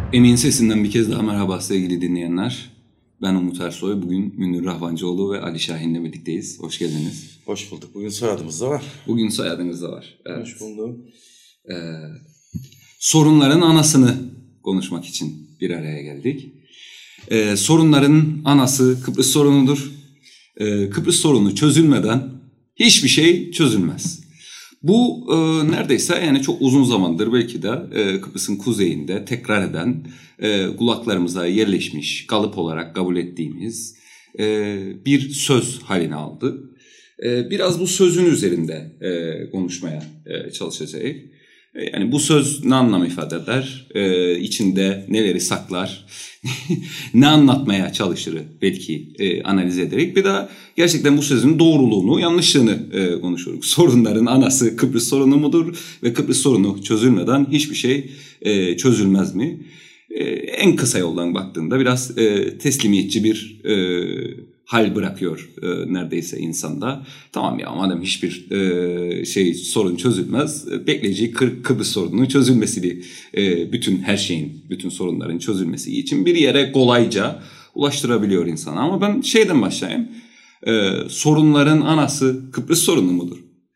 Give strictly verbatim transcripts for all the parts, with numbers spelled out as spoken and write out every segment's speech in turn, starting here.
Emin Sesinden bir kez daha merhaba sevgili dinleyenler. Ben Umut Ersoy. Bugün Münir Rahvancıoğlu ve Ali Şahin'le birlikteyiz. Hoş geldiniz. Hoş bulduk. Bugün soyadımız da var. Bugün soyadımız da var. Evet. Hoş bulduk. Ee, sorunların anasını konuşmak için bir araya geldik. Ee, sorunların anası Kıbrıs sorunudur. Ee, Kıbrıs sorunu çözülmeden hiçbir şey çözülmez. Bu e, neredeyse yani çok uzun zamandır belki de e, Kıbrıs'ın kuzeyinde tekrar eden e, kulaklarımıza yerleşmiş, kalıp olarak kabul ettiğimiz e, bir söz haline aldı. E, biraz bu sözün üzerinde e, konuşmaya e, çalışacağız. E, yani bu söz ne anlam ifade eder, e, içinde neleri saklar, ne anlatmaya çalışır belki e, analiz ederek bir daha gerçekten bu sözün doğruluğunu, yanlışlığını e, konuşuruz. Sorunların anası Kıbrıs sorunu mudur ve Kıbrıs sorunu çözülmeden hiçbir şey e, çözülmez mi? E, en kısa yoldan baktığında biraz e, teslimiyetçi bir e, hal bırakıyor e, neredeyse insanda. Tamam ya madem hiçbir e, şey sorun çözülmez, e, bekleyeceği Kı- Kıbrıs sorununun çözülmesini, e, bütün her şeyin, bütün sorunların çözülmesi için bir yere kolayca ulaştırabiliyor insana. Ama ben şeyden başlayayım. E, sorunların anası Kıbrıs sorunu mudur?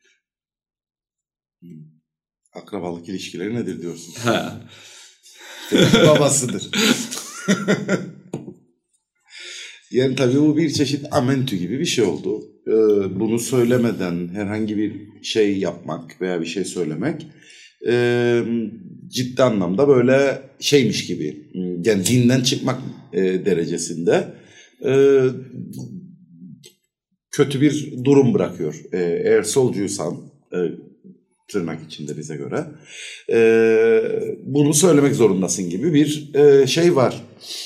Akrabalık ilişkileri nedir diyorsun? Ha. Babasıdır. Yani tabii bu bir çeşit amentü gibi bir şey oldu. Ee, bunu söylemeden herhangi bir şey yapmak veya bir şey söylemek e, ciddi anlamda böyle şeymiş gibi, yani dinden çıkmak e, derecesinde e, kötü bir durum bırakıyor. E, eğer solcuysan, e, tırnak içinde bize göre, e, bunu söylemek zorundasın gibi bir e, şey var.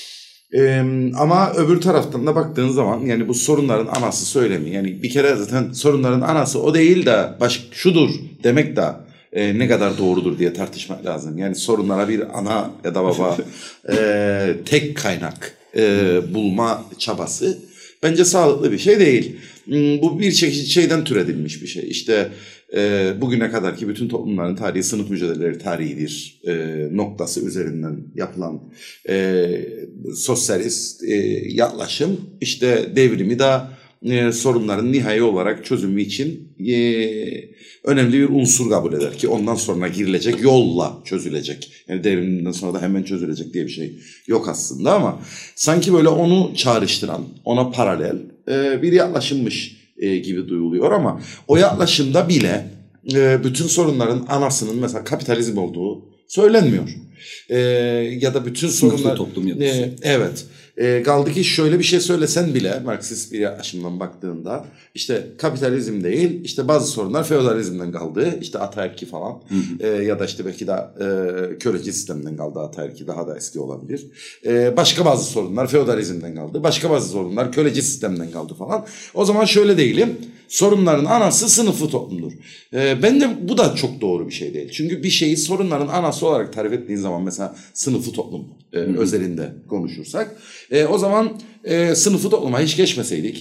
Ee, ama öbür taraftan da baktığın zaman yani bu sorunların anası söylemi, yani bir kere zaten sorunların anası o değil de baş, şudur demek de e, ne kadar doğrudur diye tartışmak lazım. Yani sorunlara bir ana ya da baba e, tek kaynak e, bulma çabası bence sağlıklı bir şey değil. Bu bir çeşit şeyden türedilmiş bir şey. İşte e, bugüne kadarki bütün toplumların tarihi sınıf mücadeleleri tarihidir e, noktası üzerinden yapılan e, sosyalist e, yaklaşım işte devrimi de e, sorunların nihai olarak çözümü için e, önemli bir unsur kabul eder ki ondan sonra girilecek yolla çözülecek. Yani devrimden sonra da hemen çözülecek diye bir şey yok aslında ama sanki böyle onu çağrıştıran, ona paralel e, bir yaklaşımmış e, gibi duyuluyor ama o yaklaşımda bile e, bütün sorunların anasının mesela kapitalizm olduğu söylenmiyor. E, ya da bütün sorunlar... toplum yapısı. E, evet. E, kaldı ki şöyle bir şey söylesen bile Marksist bir yaklaşımdan baktığında işte kapitalizm değil işte bazı sorunlar feodalizmden kaldı işte ataerki falan hı hı. E, ya da işte belki de e, köleci sistemden kaldı ataerki daha da eski olabilir. E, başka bazı sorunlar feodalizmden kaldı başka bazı sorunlar köleci sistemden kaldı falan. O zaman şöyle diyelim sorunların anası sınıfı toplumdur. E, ben de bu da çok doğru bir şey değil. Çünkü bir şeyi sorunların anası olarak tarif ettiğin zaman mesela sınıfı toplum e, özelinde konuşursak e, o zaman e, sınıfı topluma hiç geçmeseydik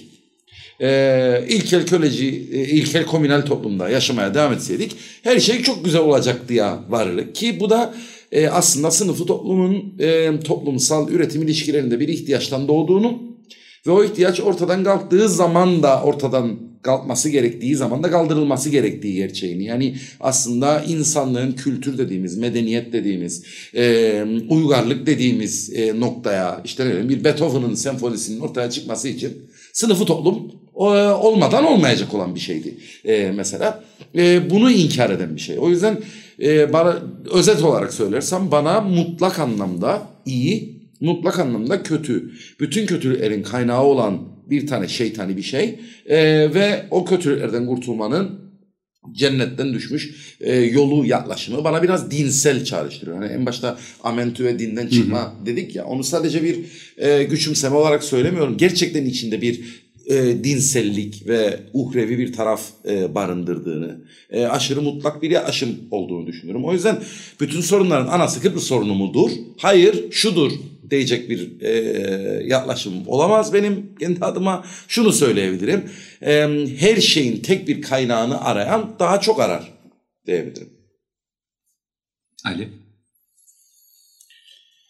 e, ilkel köleci e, ilkel komünal toplumda yaşamaya devam etseydik her şey çok güzel olacaktı ya varlık ki bu da e, aslında sınıfı toplumun e, toplumsal üretim ilişkilerinde bir ihtiyaçtan doğduğunu ve o ihtiyaç ortadan kalktığı zaman da ortadan kalkması gerektiği zaman da kaldırılması gerektiği gerçeğini. Yani aslında insanlığın kültür dediğimiz, medeniyet dediğimiz, e, uygarlık dediğimiz e, noktaya işte ne bileyim bir Beethoven'ın senfonisinin ortaya çıkması için sınıfı toplum e, olmadan olmayacak olan bir şeydi. E, mesela e, bunu inkar eden bir şey. O yüzden e, bana, özet olarak söylersem bana mutlak anlamda iyi, mutlak anlamda kötü, bütün kötülüklerin kaynağı olan bir tane şeytani bir şey ee, ve o kötülüklerden kurtulmanın cennetten düşmüş e, yolu yaklaşımı bana biraz dinsel çağrıştırıyor. Yani en başta amentü ve dinden çıkma hı hı. dedik ya onu sadece bir e, güçümseme olarak söylemiyorum. Gerçekten içinde bir e, dinsellik ve uhrevi bir taraf e, barındırdığını, e, aşırı mutlak bir yaklaşım olduğunu düşünüyorum. O yüzden bütün sorunların anası Kıbrıs sorunu mudur? Hayır, şudur diyecek bir e, yaklaşımım olamaz benim kendi adıma. Şunu söyleyebilirim, e, her şeyin tek bir kaynağını arayan daha çok arar diyebilirim. Ali?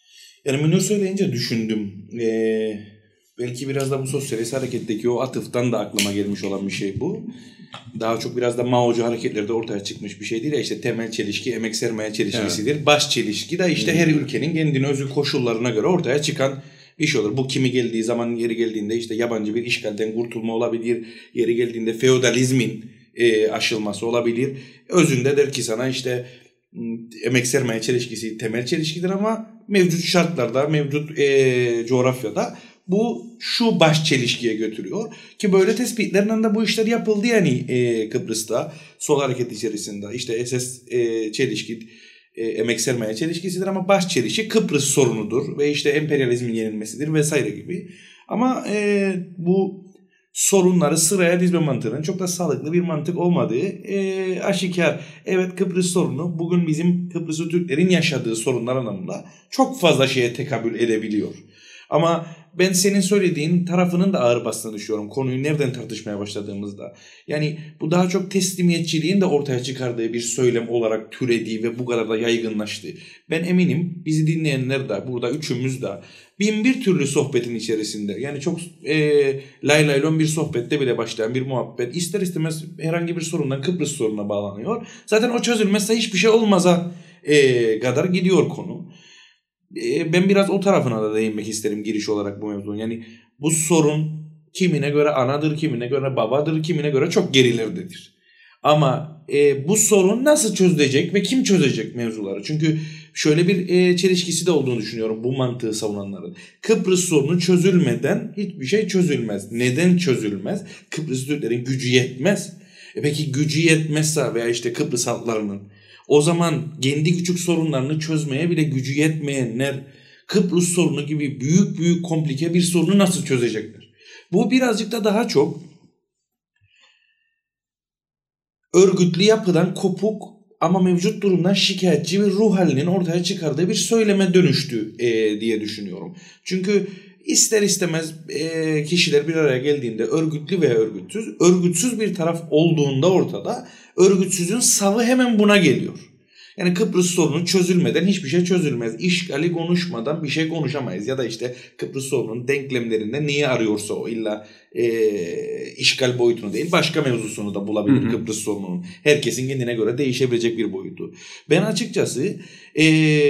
Yani Münir söyleyince düşündüm. Ee, belki biraz da bu sosyalist hareketteki o atıftan da aklıma gelmiş olan bir şey bu. Daha çok biraz da Mao'cu hareketlerde ortaya çıkmış bir şey değil ya, işte temel çelişki emek sermaye çelişkisidir. Evet. Baş çelişki de işte hmm. her ülkenin kendine özgü koşullarına göre ortaya çıkan iş olur. Bu kimi geldiği zaman, yeri geldiğinde işte yabancı bir işgalden kurtulma olabilir. Yeri geldiğinde feodalizmin e, aşılması olabilir. Özünde der ki sana işte emek sermaye çelişkisi temel çelişkidir ama mevcut şartlarda, mevcut e, coğrafyada bu şu baş çelişkiye götürüyor. Ki böyle tespitlerinden de bu işler yapıldı yani e, Kıbrıs'ta, sol hareket içerisinde. İşte esas e, çelişki e, emek sermaye çelişkisidir ama baş çelişki Kıbrıs sorunudur ve işte emperyalizmin yenilmesidir vesaire gibi. Ama e, bu sorunları sıraya dizme mantığının çok da sağlıklı bir mantık olmadığı e, aşikar. Evet, Kıbrıs sorunu bugün bizim Kıbrıslı Türklerin yaşadığı sorunlar anlamında çok fazla şeye tekabül edebiliyor. Ama ben senin söylediğin tarafının da ağır bastığını düşünüyorum konuyu nereden tartışmaya başladığımızda. Yani bu daha çok teslimiyetçiliğin de ortaya çıkardığı bir söylem olarak türediği ve bu kadar da yaygınlaştı. Ben eminim bizi dinleyenler de, burada üçümüz de bin bir türlü sohbetin içerisinde, yani çok e, lay lay lon bir sohbette bile başlayan bir muhabbet ister istemez herhangi bir sorundan Kıbrıs sorununa bağlanıyor. Zaten o çözülmezse hiçbir şey olmaza e, kadar gidiyor konu. Ben biraz o tarafına da değinmek isterim giriş olarak bu mevzunun. Yani bu sorun kimine göre anadır, kimine göre babadır, kimine göre çok gerilerdedir. Ama e, bu sorun nasıl çözülecek ve kim çözecek mevzuları? Çünkü şöyle bir e, çelişkisi de olduğunu düşünüyorum bu mantığı savunanların. Kıbrıs sorunu çözülmeden hiçbir şey çözülmez. Neden çözülmez? Kıbrıs Türklerin gücü yetmez. E peki gücü yetmezse veya işte Kıbrıs halklarının, o zaman kendi küçük sorunlarını çözmeye bile gücü yetmeyenler Kıbrıs sorunu gibi büyük büyük komplike bir sorunu nasıl çözecekler? Bu birazcık da daha çok örgütlü yapıdan kopuk ama mevcut durumdan şikayetçi bir ruh halinin ortaya çıkardığı bir söyleme dönüştü e, diye düşünüyorum. Çünkü ister istemez e, kişiler bir araya geldiğinde örgütlü veya örgütsüz, örgütsüz bir taraf olduğunda ortada örgütsüzün savı hemen buna geliyor. Yani Kıbrıs sorunu çözülmeden hiçbir şey çözülmez. İşgali konuşmadan bir şey konuşamayız. Ya da işte Kıbrıs sorunun denklemlerinde neyi arıyorsa o, illa e, işgal boyutunu değil başka mevzusunu da bulabilir hı hı. Kıbrıs sorununun. Herkesin kendine göre değişebilecek bir boyutu. Ben açıkçası e,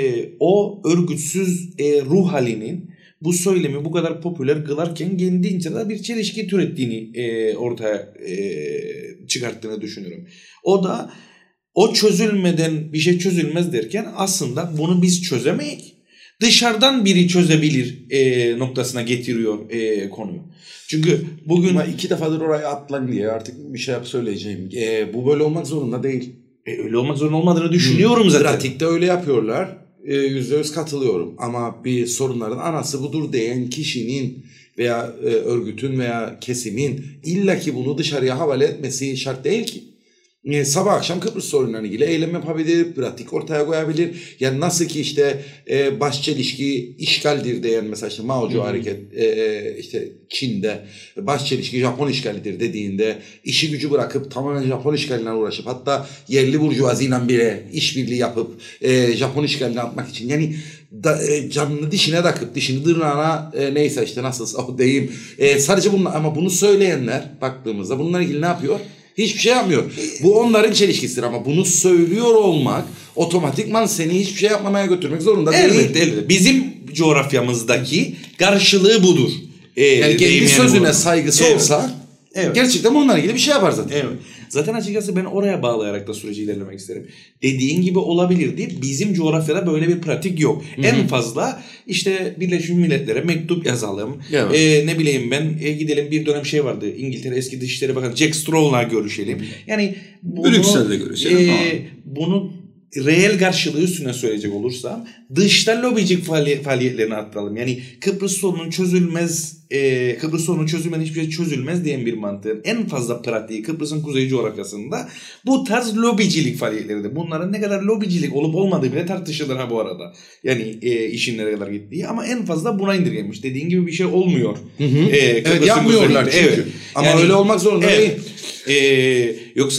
o örgütsüz e, ruh halinin bu söylemi bu kadar popüler kılarken kendince de bir çelişki türettiğini e, ortaya e, çıkarttığını düşünüyorum. O da o çözülmeden bir şey çözülmez derken aslında bunu biz çözemeyiz. Dışarıdan biri çözebilir e, noktasına getiriyor e, konuyu. Çünkü bugün... Ama iki defadır oraya atlan diye artık bir şey yap söyleyeceğim. E, bu böyle olmak zorunda değil. E, öyle olmak zorunda olmadığını düşünüyorum zaten. Pratikte öyle yapıyorlar. Yüzde yüz katılıyorum. Ama bir sorunların anası budur diyen kişinin veya e, örgütün veya kesimin illaki bunu dışarıya havale etmesi şart değil ki. E, sabah akşam Kıbrıs sorunlarıyla ilgili eylem yapabilir, pratik ortaya koyabilir. Yani nasıl ki işte e, baş çelişki işgaldir diyen mesela işte Mao'cu hareket e, işte Çin'de baş çelişki Japon işgalidir dediğinde işi gücü bırakıp tamamen Japon işgaline uğraşıp hatta yerli burjuvaziyle bile işbirliği yapıp e, Japon işgaline atmak için yani da, e, canını dişine takıp dişini tırnağına e, neyse işte nasılsa o deyim e, sadece bunlar, ama bunu söyleyenler baktığımızda bununla ilgili ne yapıyor? Hiçbir şey yapmıyor. Bu onların çelişkisidir ama bunu söylüyor olmak otomatikman seni hiçbir şey yapmamaya götürmek zorunda değil. Elbette, elbette. Bizim coğrafyamızdaki karşılığı budur. Ee, yani kendi sözüne burada saygısı evet olsa evet gerçekten onunla ilgili bir şey yapar zaten. Evet. Zaten açıkçası ben oraya bağlayarak da süreci ilerlemek isterim. Dediğin gibi olabilirdi. Bizim coğrafyada böyle bir pratik yok. Hı-hı. En fazla işte Birleşmiş Milletler'e mektup yazalım. Evet. Ee, ne bileyim ben e, gidelim, bir dönem şey vardı. İngiltere eski Dışişleri Bakanı Jack Straw'la görüşelim. Hı-hı. Yani bunu, Brüksel'de görüşelim. E, bunu reel karşılığı üstüne söyleyecek olursam dışta lobicik faali- faaliyetlerini arttıralım. Yani Kıbrıs sorunun çözülmez, e, Kıbrıs sorunun çözülmeden hiçbir şey çözülmez diyen bir mantığın en fazla pratiği Kıbrıs'ın kuzey coğrafyasında bu tarz lobicilik faaliyetleridir. Bunların ne kadar lobicilik olup olmadığı bile tartışılır ha bu arada. Yani e, işin nereye kadar gittiği ama en fazla buna indirgenmiş. Dediğin gibi bir şey olmuyor. Hı hı. E, evet, yapmıyorlar çünkü. Evet. Ama yani, öyle olmak zorunda evet. değil. Ee, yoksa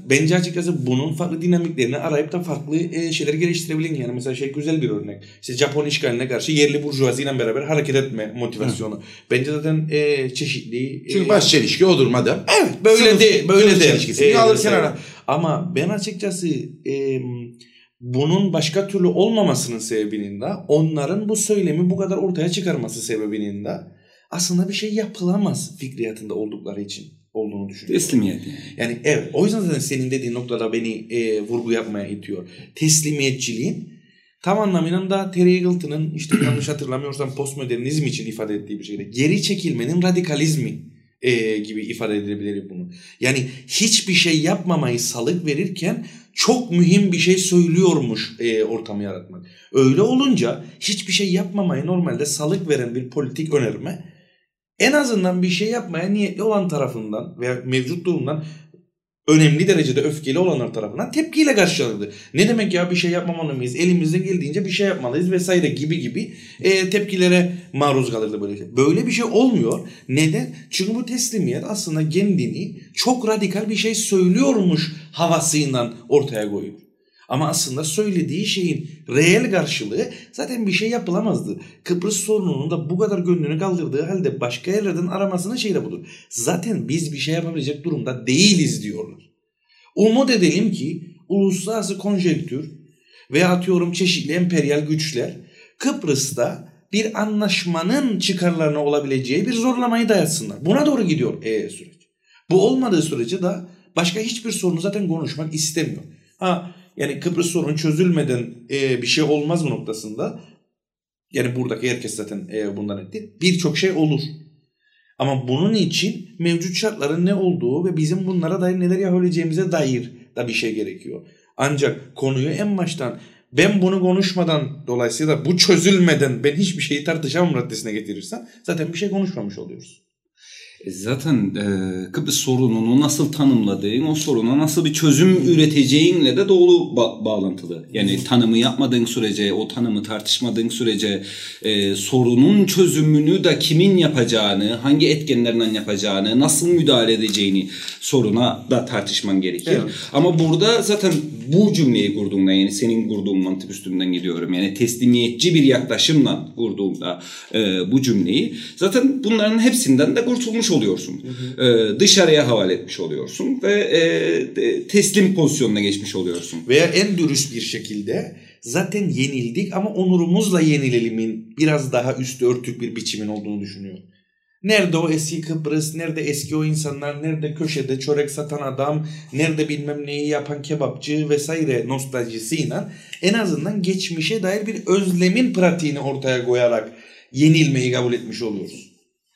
bence açıkçası bunun farklı dinamiklerini arayıp da farklı e, şeyler geliştirebilin. Yani mesela şey güzel bir örnek. İşte Japon işgaline karşı yerli burjuvaziyle beraber hareket etme motivasyonu. Hı. Bence zaten e, çeşitli... Çünkü e, baş çelişki odur madem. Evet böyle de böyle de. E, alır kenara. Ama ben açıkçası e, bunun başka türlü olmamasının sebebinin de onların bu söylemi bu kadar ortaya çıkarması sebebinin de aslında bir şey yapılamaz fikriyatında oldukları için olduğunu düşünüyorum. Teslimiyet. Yani evet, o yüzden zaten senin dediğin noktada beni e, vurgu yapmaya itiyor. Teslimiyetçiliğin tam anlamıyla da Terry Eagleton'ın işte yanlış hatırlamıyorsam postmodernizm için ifade ettiği bir şeyde geri çekilmenin radikalizmi e, gibi ifade edilebilir bunu. Yani hiçbir şey yapmamayı salık verirken çok mühim bir şey söylüyormuş e, ortamı yaratmak. Öyle olunca hiçbir şey yapmamayı normalde salık veren bir politik önerme en azından bir şey yapmaya niyetli olan tarafından veya mevcut durumdan önemli derecede öfkeli olanlar tarafından tepkiyle karşılanırdı. Ne demek ya bir şey yapmamalı mıyız? Elimizden geldiğince bir şey yapmalıyız vesaire gibi gibi e, tepkilere maruz kalırdı böyle şey. Böyle bir şey olmuyor. Neden? Çünkü bu teslimiyet aslında kendini çok radikal bir şey söylüyormuş havasıyla ortaya koyuyor. Ama aslında söylediği şeyin reel karşılığı zaten bir şey yapılamazdı. Kıbrıs sorununun da bu kadar gönlünü kaldırdığı halde başka yerlerden aramasının şeyi de budur. Zaten biz bir şey yapabilecek durumda değiliz diyorlar. Umut edelim ki uluslararası konjonktür veya atıyorum çeşitli emperyal güçler Kıbrıs'ta bir anlaşmanın çıkarlarına olabileceği bir zorlamayı dayatsınlar. Buna doğru gidiyor e süreç. Bu olmadığı sürece de başka hiçbir sorunu zaten konuşmak istemiyor. Ha, yani Kıbrıs sorunu çözülmeden e, bir şey olmaz mı noktasında? Yani buradaki herkes zaten e, bundan etti. Birçok şey olur. Ama bunun için mevcut şartların ne olduğu ve bizim bunlara dair neler yapabileceğimize dair da bir şey gerekiyor. Ancak konuyu en baştan ben bunu konuşmadan dolayısıyla bu çözülmeden ben hiçbir şeyi tartışamam raddesine getirirsem zaten bir şey konuşmamış oluyoruz. Zaten e, Kıbrıs sorununu nasıl tanımladığın, o soruna nasıl bir çözüm üreteceğinle de doğru ba- bağlantılı. Yani tanımı yapmadığın sürece, o tanımı tartışmadığın sürece e, sorunun çözümünü de kimin yapacağını, hangi etkenlerden yapacağını, nasıl müdahale edeceğini soruna da tartışman gerekir. Evet. Ama burada zaten bu cümleyi kurduğunda, yani senin kurduğun mantık üstünden gidiyorum. Yani teslimiyetçi bir yaklaşımla kurduğunda e, bu cümleyi zaten bunların hepsinden de kurtulmuş oluyorsun. Hı hı. Ee, dışarıya havale etmiş oluyorsun ve e, teslim pozisyonuna geçmiş oluyorsun. Veya en dürüst bir şekilde zaten yenildik ama onurumuzla yenilelimin biraz daha üstü örtük bir biçimin olduğunu düşünüyorum. Nerede o eski Kıbrıs, nerede eski o insanlar, nerede köşede çörek satan adam, nerede bilmem neyi yapan kebapçı vesaire nostaljisiyle en azından geçmişe dair bir özlemin pratiğini ortaya koyarak yenilmeyi kabul etmiş oluyoruz.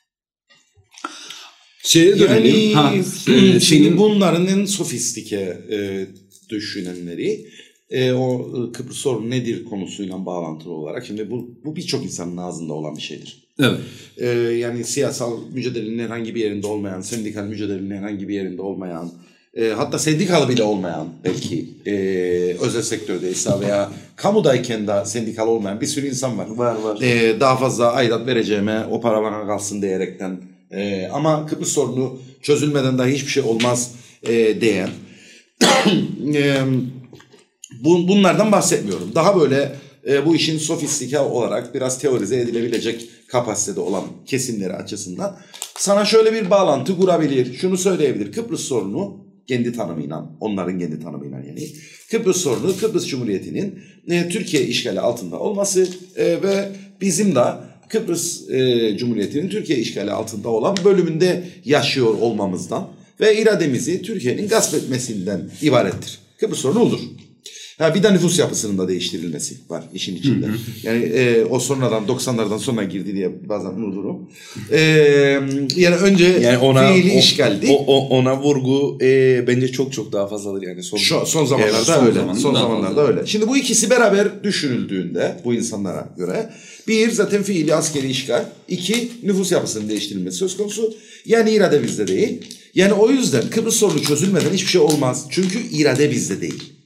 Şeye dönelim. Yani, ha, e, şimdi bunların en sofistike e, düşünenleri e, o Kıbrıs sorunu nedir konusuyla bağlantılı olarak. Şimdi bu, bu birçok insanın ağzında olan bir şeydir. Evet. E, yani siyasal mücadelenin herhangi bir yerinde olmayan, sendikal mücadelenin herhangi bir yerinde olmayan, e, hatta sendikalı bile olmayan belki e, özel sektördeyse veya kamudayken de sendikal olmayan bir sürü insan var. Var var. E, daha fazla aidat vereceğime o para bana kalsın diyerekten. Ee, ama Kıbrıs sorunu çözülmeden daha hiçbir şey olmaz e, diyen e, bu, bunlardan bahsetmiyorum. Daha böyle e, bu işin sofistike olarak biraz teorize edilebilecek kapasitede olan kesimleri açısından sana şöyle bir bağlantı kurabilir. Şunu söyleyebilir. Kıbrıs sorunu kendi tanımıyla, onların kendi tanımıyla yani. Kıbrıs sorunu Kıbrıs Cumhuriyeti'nin e, Türkiye işgali altında olması e, ve bizim de Kıbrıs e, Cumhuriyeti'nin Türkiye işgali altında olan bölümünde yaşıyor olmamızdan ve irademizi Türkiye'nin gasp etmesinden ibarettir. Kıbrıs sorunu olur. Ha, bir de nüfus yapısının da değiştirilmesi var işin içinde. Hı hı. Yani e, o sonradan doksanlardan sonra girdi diye bazen unuturum. E, yani önce yani ona, fiili o, işgaldi. O, o, ona vurgu e, bence çok çok daha fazladır yani. Son, Şu, son zamanlarda evet, son öyle. Zamanlarda son zamanlarda öyle. Şimdi bu ikisi beraber düşünüldüğünde bu insanlara göre bir zaten fiili askeri işgal, iki nüfus yapısının değiştirilmesi söz konusu. Yani irade bizde değil. Yani o yüzden Kıbrıs sorunu çözülmeden hiçbir şey olmaz. Çünkü irade bizde değil.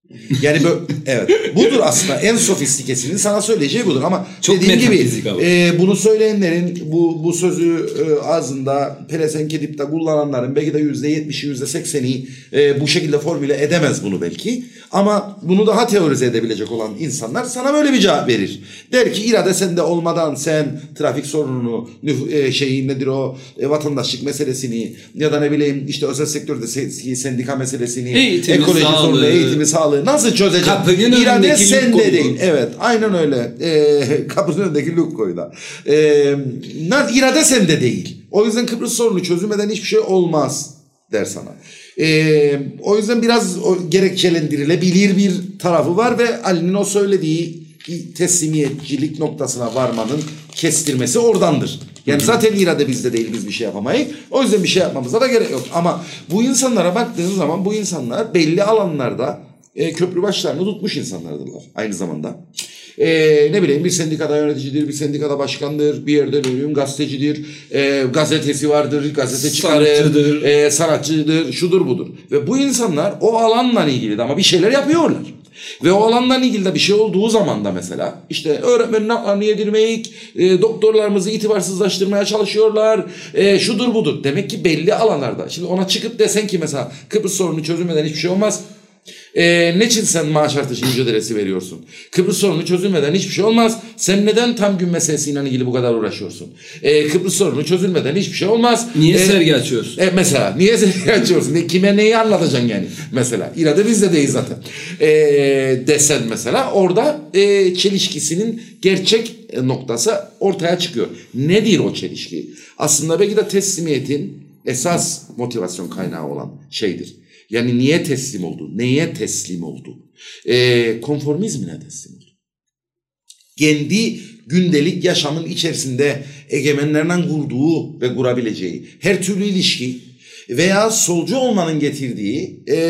Yani böyle, evet, budur aslında en sofistikesinin sana söyleyeceği budur ama çok dediğim gibi e, bunu söyleyenlerin bu bu sözü e, ağzında pelesenk edip de kullananların belki de yüzde yetmişi yüzde sekseni e, bu şekilde formüle edemez bunu belki ama bunu daha teorize edebilecek olan insanlar sana böyle bir cevap verir. Der ki irade sende olmadan sen trafik sorununu e, şeyi nedir o e, vatandaşlık meselesini ya da ne bileyim işte özel sektörde se- sendika meselesini eğitimi, ekoloji sorunu eğitimi sağlığı nasıl çözeceksin? Kapının İrade sende değil. Lukko'yu. Evet, aynen öyle. Ee, kapının önündeki Lukko'yla. Ee, irade sende değil. O yüzden Kıbrıs sorunu çözülmeden hiçbir şey olmaz der sana. Ee, o yüzden biraz o gerekçelendirilebilir bir tarafı var ve Ali'nin o söylediği teslimiyetçilik noktasına varmanın kestirmesi oradandır. Yani zaten irade bizde değil, biz bir şey yapamayız. O yüzden bir şey yapmamıza da gerek yok. Ama bu insanlara baktığın zaman bu insanlar belli alanlarda e, köprü başlarını tutmuş insanlardırlar aynı zamanda. E, ne bileyim bir sendikada yöneticidir, bir sendikada başkandır, bir yerde bölüm gazetecidir, e, gazetesi vardır, gazete çıkarır, sanatçıdır. E, sanatçıdır, şudur budur. Ve bu insanlar o alanla ilgili de ama bir şeyler yapıyorlar. Ve o alandan ilgili de bir şey olduğu zaman da mesela işte öğretmenin haklarını yedirmek, e, doktorlarımızı itibarsızlaştırmaya çalışıyorlar, e, şudur budur. Demek ki belli alanlarda. Şimdi ona çıkıp desen ki mesela Kıbrıs sorunu çözülmeden hiçbir şey olmaz. E, ne için sen maaş artışı mücadelesi veriyorsun? Kıbrıs sorunu çözülmeden hiçbir şey olmaz. Sen neden tam gün meselesiyle ilgili bu kadar uğraşıyorsun? E, Kıbrıs sorunu çözülmeden hiçbir şey olmaz. Niye e, sergi açıyorsun? E, mesela niye sergi açıyorsun? Ne, kime neyi anlatacaksın yani? Mesela irade bizde değil zaten. E, desen mesela orada e, çelişkisinin gerçek noktası ortaya çıkıyor. Nedir o çelişki? Aslında belki de teslimiyetin esas motivasyon kaynağı olan şeydir. Yani niye teslim oldu? Neye teslim oldu? E, konformizmine teslim oldu. Kendi gündelik yaşamın içerisinde egemenlerden kurduğu ve kurabileceği her türlü ilişki veya solcu olmanın getirdiği e,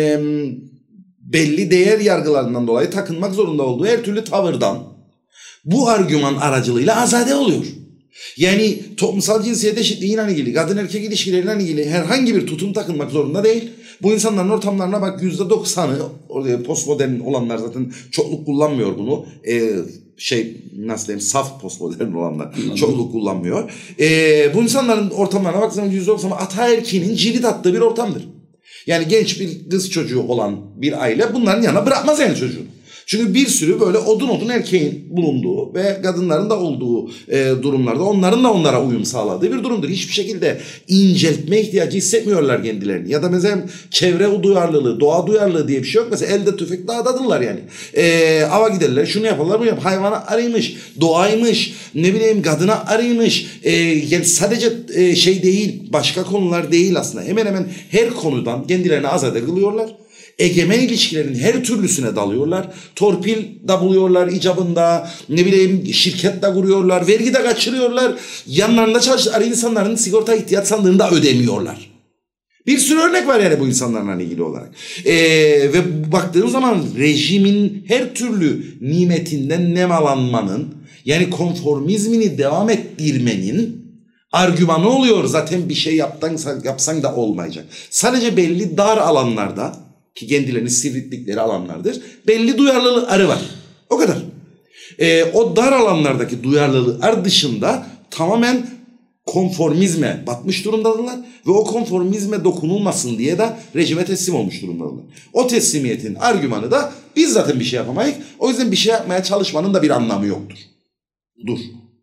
belli değer yargılarından dolayı takınmak zorunda olduğu her türlü tavırdan bu argüman aracılığıyla azade oluyor. Yani toplumsal cinsiyet eşitliğiyle ilgili, kadın erkek ilişkileriyle ilgili herhangi bir tutum takılmak zorunda değil. Bu insanların ortamlarına bak yüzde doksanı postmodern olanlar zaten çokluk kullanmıyor bunu. Ee, şey nasıl diyeyim saf postmodern olanlar çokluk kullanmıyor. Ee, bu insanların ortamlarına baktığınız yüzde doksanı ataerkinin cirit attığı bir ortamdır. Yani genç bir kız çocuğu olan bir aile bunların yanına bırakmaz yani çocuğunu. Çünkü bir sürü böyle odun odun erkeğin bulunduğu ve kadınların da olduğu e, durumlarda onların da onlara uyum sağladığı bir durumdur. Hiçbir şekilde inceltme ihtiyacı hissetmiyorlar kendilerini. Ya da mesela çevre duyarlılığı, doğa duyarlılığı diye bir şey yok. Mesela elde tüfek dağdadırlar yani. E, ava giderler, şunu yaparlar, bunu yap. Hayvana arıymış, doğaymış, ne bileyim kadına arıymış. E, yani sadece e, şey değil, başka konular değil aslında. Hemen hemen her konudan kendilerini azade kılıyorlar. Egemen ilişkilerin her türlüsüne dalıyorlar. Torpil da buluyorlar icabında. Ne bileyim şirket de kuruyorlar. Vergi de kaçırıyorlar. Yanlarında çalıştıkları insanların sigorta ihtiyat sandığını da ödemiyorlar. Bir sürü örnek var yani bu insanlarla ilgili olarak. Ee, ve baktığın zaman rejimin her türlü nimetinden nemalanmanın yani konformizmini devam ettirmenin argümanı oluyor. Zaten bir şey yaptan, yapsan da olmayacak. Sadece belli dar alanlarda ki kendilerini sivrittikleri alanlardır. Belli duyarlılıkları var. O kadar. Ee, o dar alanlardaki duyarlılıklar dışında tamamen konformizme batmış durumdadılar. Ve o konformizme dokunulmasın diye de rejime teslim olmuş durumdadılar. O teslimiyetin argümanı da biz zaten bir şey yapamayız. O yüzden bir şey yapmaya çalışmanın da bir anlamı yoktur. Dur.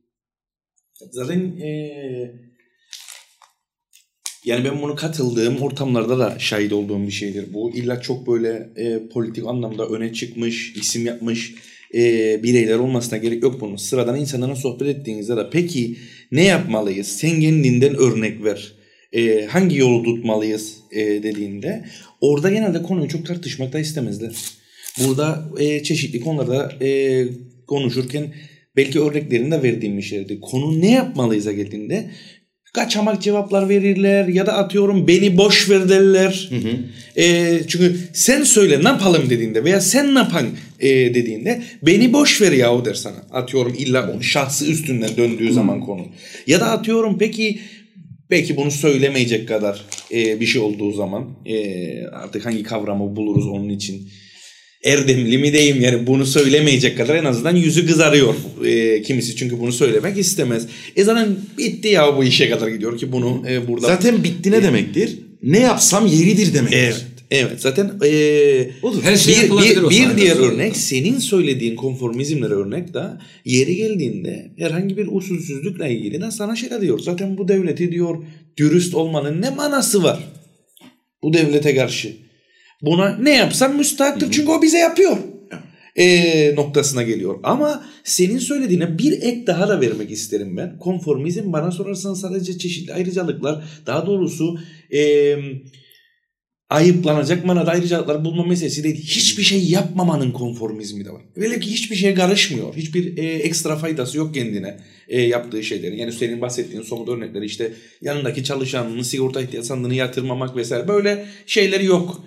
Zaten ee... yani ben bunu katıldığım ortamlarda da şahit olduğum bir şeydir bu. İlla çok böyle e, politik anlamda öne çıkmış, isim yapmış e, bireyler olmasına gerek yok bunun. Sıradan insanlarla sohbet ettiğinizde de peki ne yapmalıyız? Sen kendinden örnek ver. E, hangi yolu tutmalıyız e, dediğinde orada genelde konuyu çok tartışmak da istemezler. Burada e, çeşitli konularda e, konuşurken belki örneklerini de verdiğim bir şeydi. Konu ne yapmalıyız'a geldiğinde kaçamak cevaplar verirler ya da atıyorum beni boş ver derler. Hı hı. E, çünkü sen söyle ne yapalım dediğinde veya sen ne yapan e, dediğinde beni boş ver yahu der sana. Atıyorum illa şahsı üstünden döndüğü hı. zaman konu. Ya da atıyorum peki belki bunu söylemeyecek kadar e, bir şey olduğu zaman e, artık hangi kavramı buluruz onun için. erdemli mi diyeyim yani bunu söylemeyecek kadar en azından yüzü kızarıyor e, kimisi çünkü bunu söylemek istemez. E zaten bitti ya bu işe kadar gidiyor ki bunu e, burada. Zaten bitti ne demektir? Ne yapsam yeridir demektir. Evet. Evet zaten e, Her şey bir, yapılabilir bir, o bir sayede. diğer örnek senin söylediğin konformizmlere örnek de yeri geldiğinde herhangi bir usulsüzlükle ilgili de sana şey diyor. Zaten bu devleti diyor dürüst olmanın ne manası var bu devlete karşı. Buna ne yapsam müstahaktır çünkü o bize yapıyor e, noktasına geliyor. Ama senin söylediğine bir ek daha da vermek isterim ben. Konformizm bana sorarsan sadece çeşitli ayrıcalıklar daha doğrusu eee ayıplanacak manada ayrıcalıklar bulma meselesi değil. Hiçbir şey yapmamanın konformizmi de var. Velev ki hiçbir şeye karışmıyor. Hiçbir e, ekstra faydası yok kendine e, yaptığı şeylerin. Yani senin bahsettiğin somut örnekleri işte yanındaki çalışanının sigorta ihtiyaç sandığını yatırmamak vesaire böyle şeyleri yok.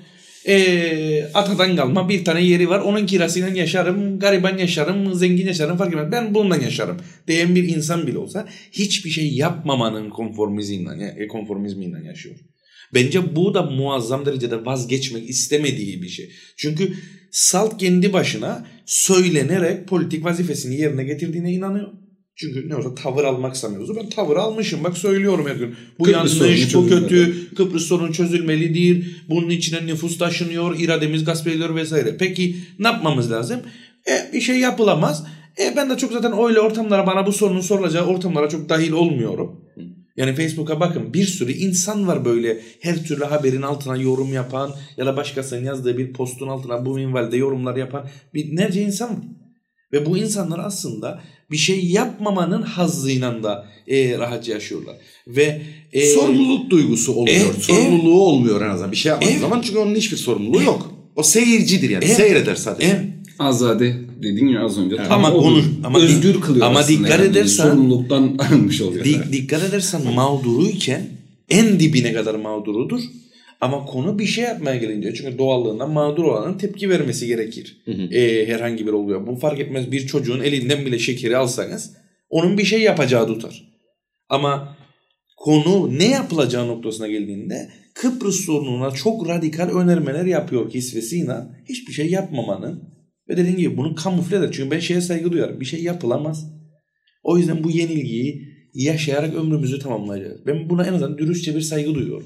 E, atadan kalma bir tane yeri var. Onun kirasıyla yaşarım, gariban yaşarım, zengin yaşarım fark etmez. Ben bundan yaşarım diyen bir insan bile olsa hiçbir şey yapmamanın konformizmiyle, konformizmiyle yaşıyor. Bence bu da muazzam derecede vazgeçmek istemediği bir şey. Çünkü salt kendi başına söylenerek politik vazifesini yerine getirdiğine inanıyor. Çünkü ne olsa tavır almak sanıyoruz. Ben tavır almışım bak söylüyorum her gün. Bu Kıbrıs yanlış, bu sorunu kötü, Kıbrıs sorunu çözülmelidir. Bunun içine nüfus taşınıyor, irademiz gasp ediliyor vesaire. Peki ne yapmamız lazım? E, bir şey yapılamaz. E, ben de çok zaten öyle ortamlara bana bu sorunun sorulacağı ortamlara çok dahil olmuyorum. Yani Facebook'a bakın bir sürü insan var böyle her türlü haberin altına yorum yapan ya da başkasının yazdığı bir postun altına bu minvalde yorumlar yapan binlerce insan var. Ve bu insanlar aslında bir şey yapmamanın hazzıyla da e, rahatça yaşıyorlar. Ve e, sorumluluk duygusu oluyor. E, sorumluluğu e, olmuyor en azından bir şey yapmadığı e, zaman çünkü onun hiçbir sorumluluğu e, yok. O seyircidir yani. E, Seyreder sadece. E, Azade dedin ya az önce. Evet. Tam Ama onu ama özgür kılıyor ama aslında. dikkat Yani edersen sorumluluktan arınmış oluyor. Di, dikkat edersen mağduruyken en dibine kadar mağdurudur. Ama konu bir şey yapmaya gelince çünkü doğallığından mağdur olanın tepki vermesi gerekir. Hı hı. E, herhangi bir oluyor. Bu fark etmez bir çocuğun elinden bile şekeri alsanız onun bir şey yapacağı tutar. Ama konu ne yapılacağı noktasına geldiğinde Kıbrıs sorununa çok radikal önermeler yapıyor Kisve Sinan. Hiçbir şey yapmamanın ve dediğim gibi bunu kamufle eder. Çünkü ben şeye saygı duyarım. Bir şey yapılamaz. O yüzden bu yenilgiyi yaşayarak ömrümüzü tamamlayacağız. Ben buna en azından dürüstçe bir saygı duyuyorum.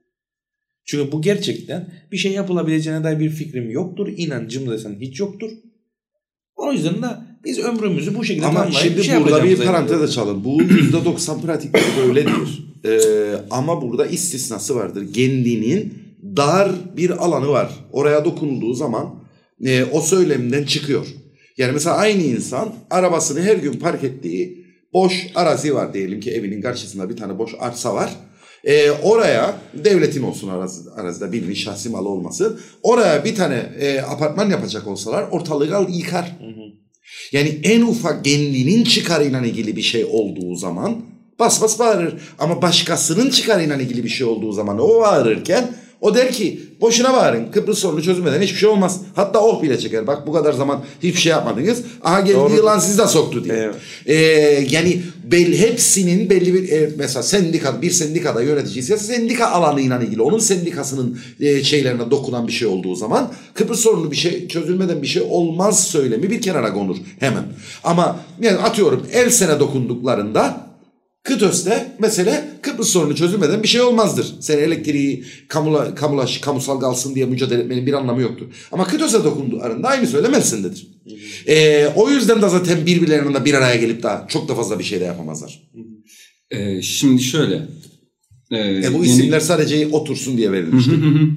Çünkü bu gerçekten bir şey yapılabileceğine dair bir fikrim yoktur. İnancım desen hiç yoktur. O yüzden de biz ömrümüzü bu şekilde ama tamamlayıp şimdi şey burada bir parantez parantez açalım. Bu yüzde doksan pratikleri böyledir. Ee, ama burada istisnası vardır. Kendinin dar bir alanı var. Oraya dokunulduğu zaman e, o söylemden çıkıyor. Yani mesela aynı insan arabasını her gün park ettiği boş arazi var diyelim ki evinin karşısında bir tane boş arsa var. Ee, oraya devletin olsun arazi, arazide birinin şahsi malı olmasın. Oraya bir tane e, apartman yapacak olsalar ortalığı al yıkar. Hı hı. Yani en ufak kendinin çıkarıyla ilgili bir şey olduğu zaman bas bas bağırır. Ama başkasının çıkarıyla ilgili bir şey olduğu zaman o bağırırken o der ki boşuna bağırın. Kıbrıs sorunu çözülmeden hiçbir şey olmaz. Hatta oh bile çeker. Bak bu kadar zaman hiçbir şey yapmadınız. Aha geldi yılan sizi de soktu diye. Evet. Ee, yani belli, hepsinin belli bir e, mesela sendika bir sendikada yöneticiyse sendika alanıyla ilgili onun sendikasının e, şeylerine dokunan bir şey olduğu zaman Kıbrıs sorunu bir şey çözülmeden bir şey olmaz söylemi bir kenara konur hemen. Ama yani atıyorum Elsen'e dokunduklarında KıTÖS'te mesele Kıbrıs sorunu çözülmeden bir şey olmazdır. Sen elektriği kamula, kamulaş, kamusal kalsın diye mücadele etmenin bir anlamı yoktur. Ama KıTÖS'e dokunduğunda aynı söylemezsindedir. Ee, o yüzden de zaten birbirlerinin de bir araya gelip daha çok da fazla bir şey de yapamazlar. Ee, şimdi şöyle. E, e, bu isimler yani, sadece otursun diye verilmişti.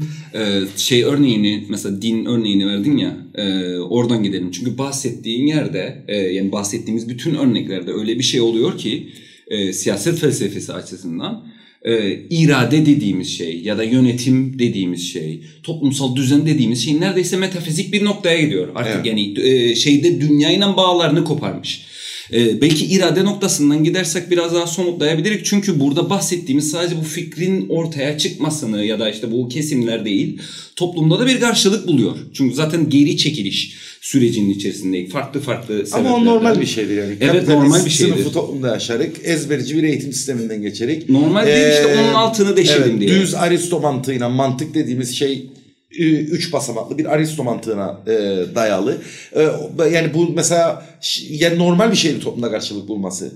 ee, şey örneğini mesela din örneğini verdin ya e, oradan gidelim. Çünkü bahsettiğin yerde e, yani bahsettiğimiz bütün örneklerde öyle bir şey oluyor ki E, siyaset felsefesi açısından e, irade dediğimiz şey ya da yönetim dediğimiz şey, toplumsal düzen dediğimiz şey neredeyse metafizik bir noktaya gidiyor. Artık evet. yani e, şeyde dünyayla bağlarını koparmış. E, belki irade noktasından gidersek biraz daha somutlayabiliriz. Çünkü burada bahsettiğimiz sadece bu fikrin ortaya çıkmasını ya da işte bu kesimler değil, toplumda da bir karşılık buluyor. Çünkü zaten geri çekiliş sürecinin içerisindeyik. Farklı farklı sebeplerden. Ama o normal bir şeydir yani. Evet Kapitalist normal bir şeydir. Sınıfı toplumda yaşarak, ezberici bir eğitim sisteminden geçerek. Normal değil ee, işte onun altını deşelim evet, diye. Düz Aristo mantığıyla mantık dediğimiz şey üç basamaklı bir Aristo mantığına e, dayalı. E, yani bu mesela yani normal bir şey bir toplumda karşılık bulması.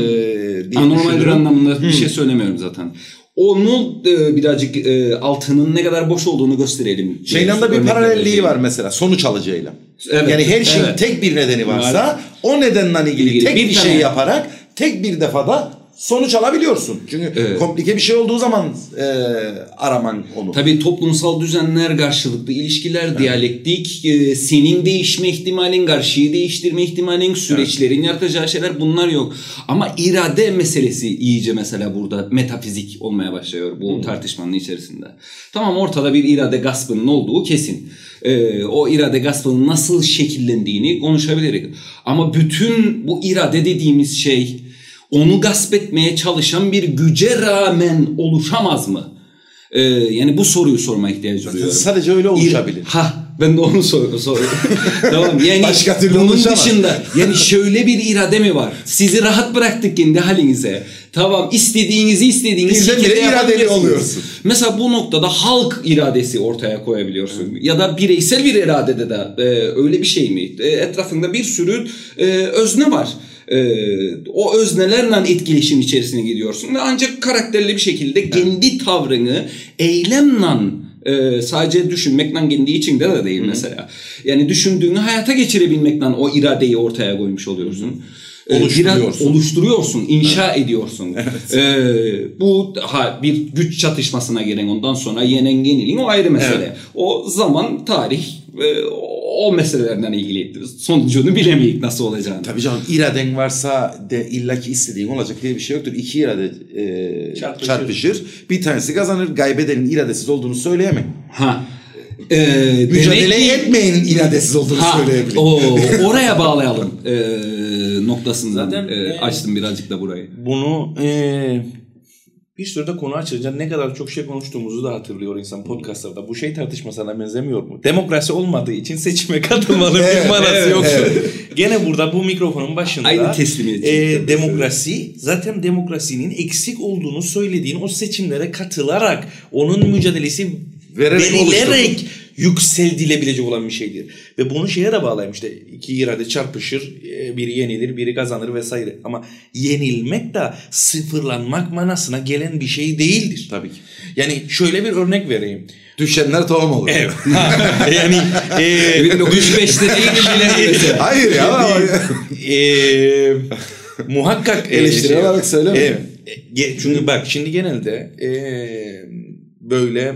E, Anormaldir anlamında Hı. bir şey söylemiyorum zaten. Onu e, birazcık e, altının ne kadar boş olduğunu gösterelim. Şeyle de bir paralelliği var mesela sonuç alıcıyla. Evet, yani her şeyin evet. tek bir nedeni varsa var. O nedenle ilgili, ilgili tek bir, bir şey yaparak tek bir defada sonuç alabiliyorsun. Çünkü evet. komplike bir şey olduğu zaman e, araman onu. Tabii toplumsal düzenler, karşılıklı ilişkiler, evet. diyalektik, e, senin değişme ihtimalin, karşıyı değiştirme ihtimalin, süreçlerin evet. yaratacağı şeyler bunlar yok. Ama irade meselesi iyice mesela burada metafizik olmaya başlıyor bu hmm. tartışmanın içerisinde. Tamam, ortada bir irade gaspının olduğu kesin. Ee, o irade gaspının nasıl şekillendiğini konuşabiliriz. Ama bütün bu irade dediğimiz şey onu gasp etmeye çalışan bir güce rağmen oluşamaz mı? Ee, yani bu soruyu sorma ihtiyacı duyuyorum. Sadece öyle oluşabilir. Ha, ben de onu soruyorum. Tamam. Yani başka türlü bunun oluşamaz. dışında yani şöyle bir irade mi var? Sizi rahat bıraktık kendi halinize. Tamam, istediğinizi istediğiniz şekilde iradeli oluyorsun. Mesela bu noktada halk iradesi ortaya koyabiliyorsun. Evet. Ya da bireysel bir iradede de e, öyle bir şey mi? E, etrafında bir sürü e, özne var. Ee, o öznelerle etkileşim içerisine gidiyorsun ve ancak karakterli bir şekilde kendi tavrını eylemle e, sadece düşünmekle kendi içinde de değil mesela. Yani düşündüğünü hayata geçirebilmekle o iradeyi ortaya koymuş oluyorsun. Oluşturuyorsun. Oluşturuyorsun, inşa evet. ediyorsun. Evet. Ee, bu ha, bir güç çatışmasına gelen ondan sonra yenen yenilin o ayrı mesele. Evet. O zaman tarih e, o meselelerden ilgili sonucunu bilemeyik nasıl olacağını. Tabii canım, iraden varsa de illaki istediğin olacak diye bir şey yoktur. İki irade e, çarpışır. çarpışır. Bir tanesi kazanır. Gaybedenin iradesiz olduğunu söyleyemem. Ha. Ee, Mücadele ki, etmeyenin iradesiz olduğunu ha, söyleyebilirim. O, oraya bağlayalım e, noktasından Zaten, e, açtım birazcık da burayı. Bunu e, bir sürede konu açınca ne kadar çok şey konuştuğumuzu da hatırlıyor insan podcastlarda. Bu şey tartışmasına benzemiyor mu? Demokrasi olmadığı için seçime katılmanın evet, bir manası evet, yoktur. Evet. Gene burada bu mikrofonun başında aynı teslimiyet. E, demokrasi zaten demokrasinin eksik olduğunu söylediğin o seçimlere katılarak onun mücadelesi vererek, verilerek yükseltilebilecek olan bir şeydir. Ve bunu şeye de bağlayayım işte iki irade çarpışır, biri yenilir, biri kazanır vesaire. Ama yenilmek de sıfırlanmak manasına gelen bir şey değildir. Tabii ki. Yani şöyle bir örnek vereyim. Düşenler tohum olur. Evet. yani e, dokuz yüz beşte değil mi? Hayır ya. e, muhakkak eleştiri olarak söyleme. Evet. Çünkü bak şimdi genelde e, böyle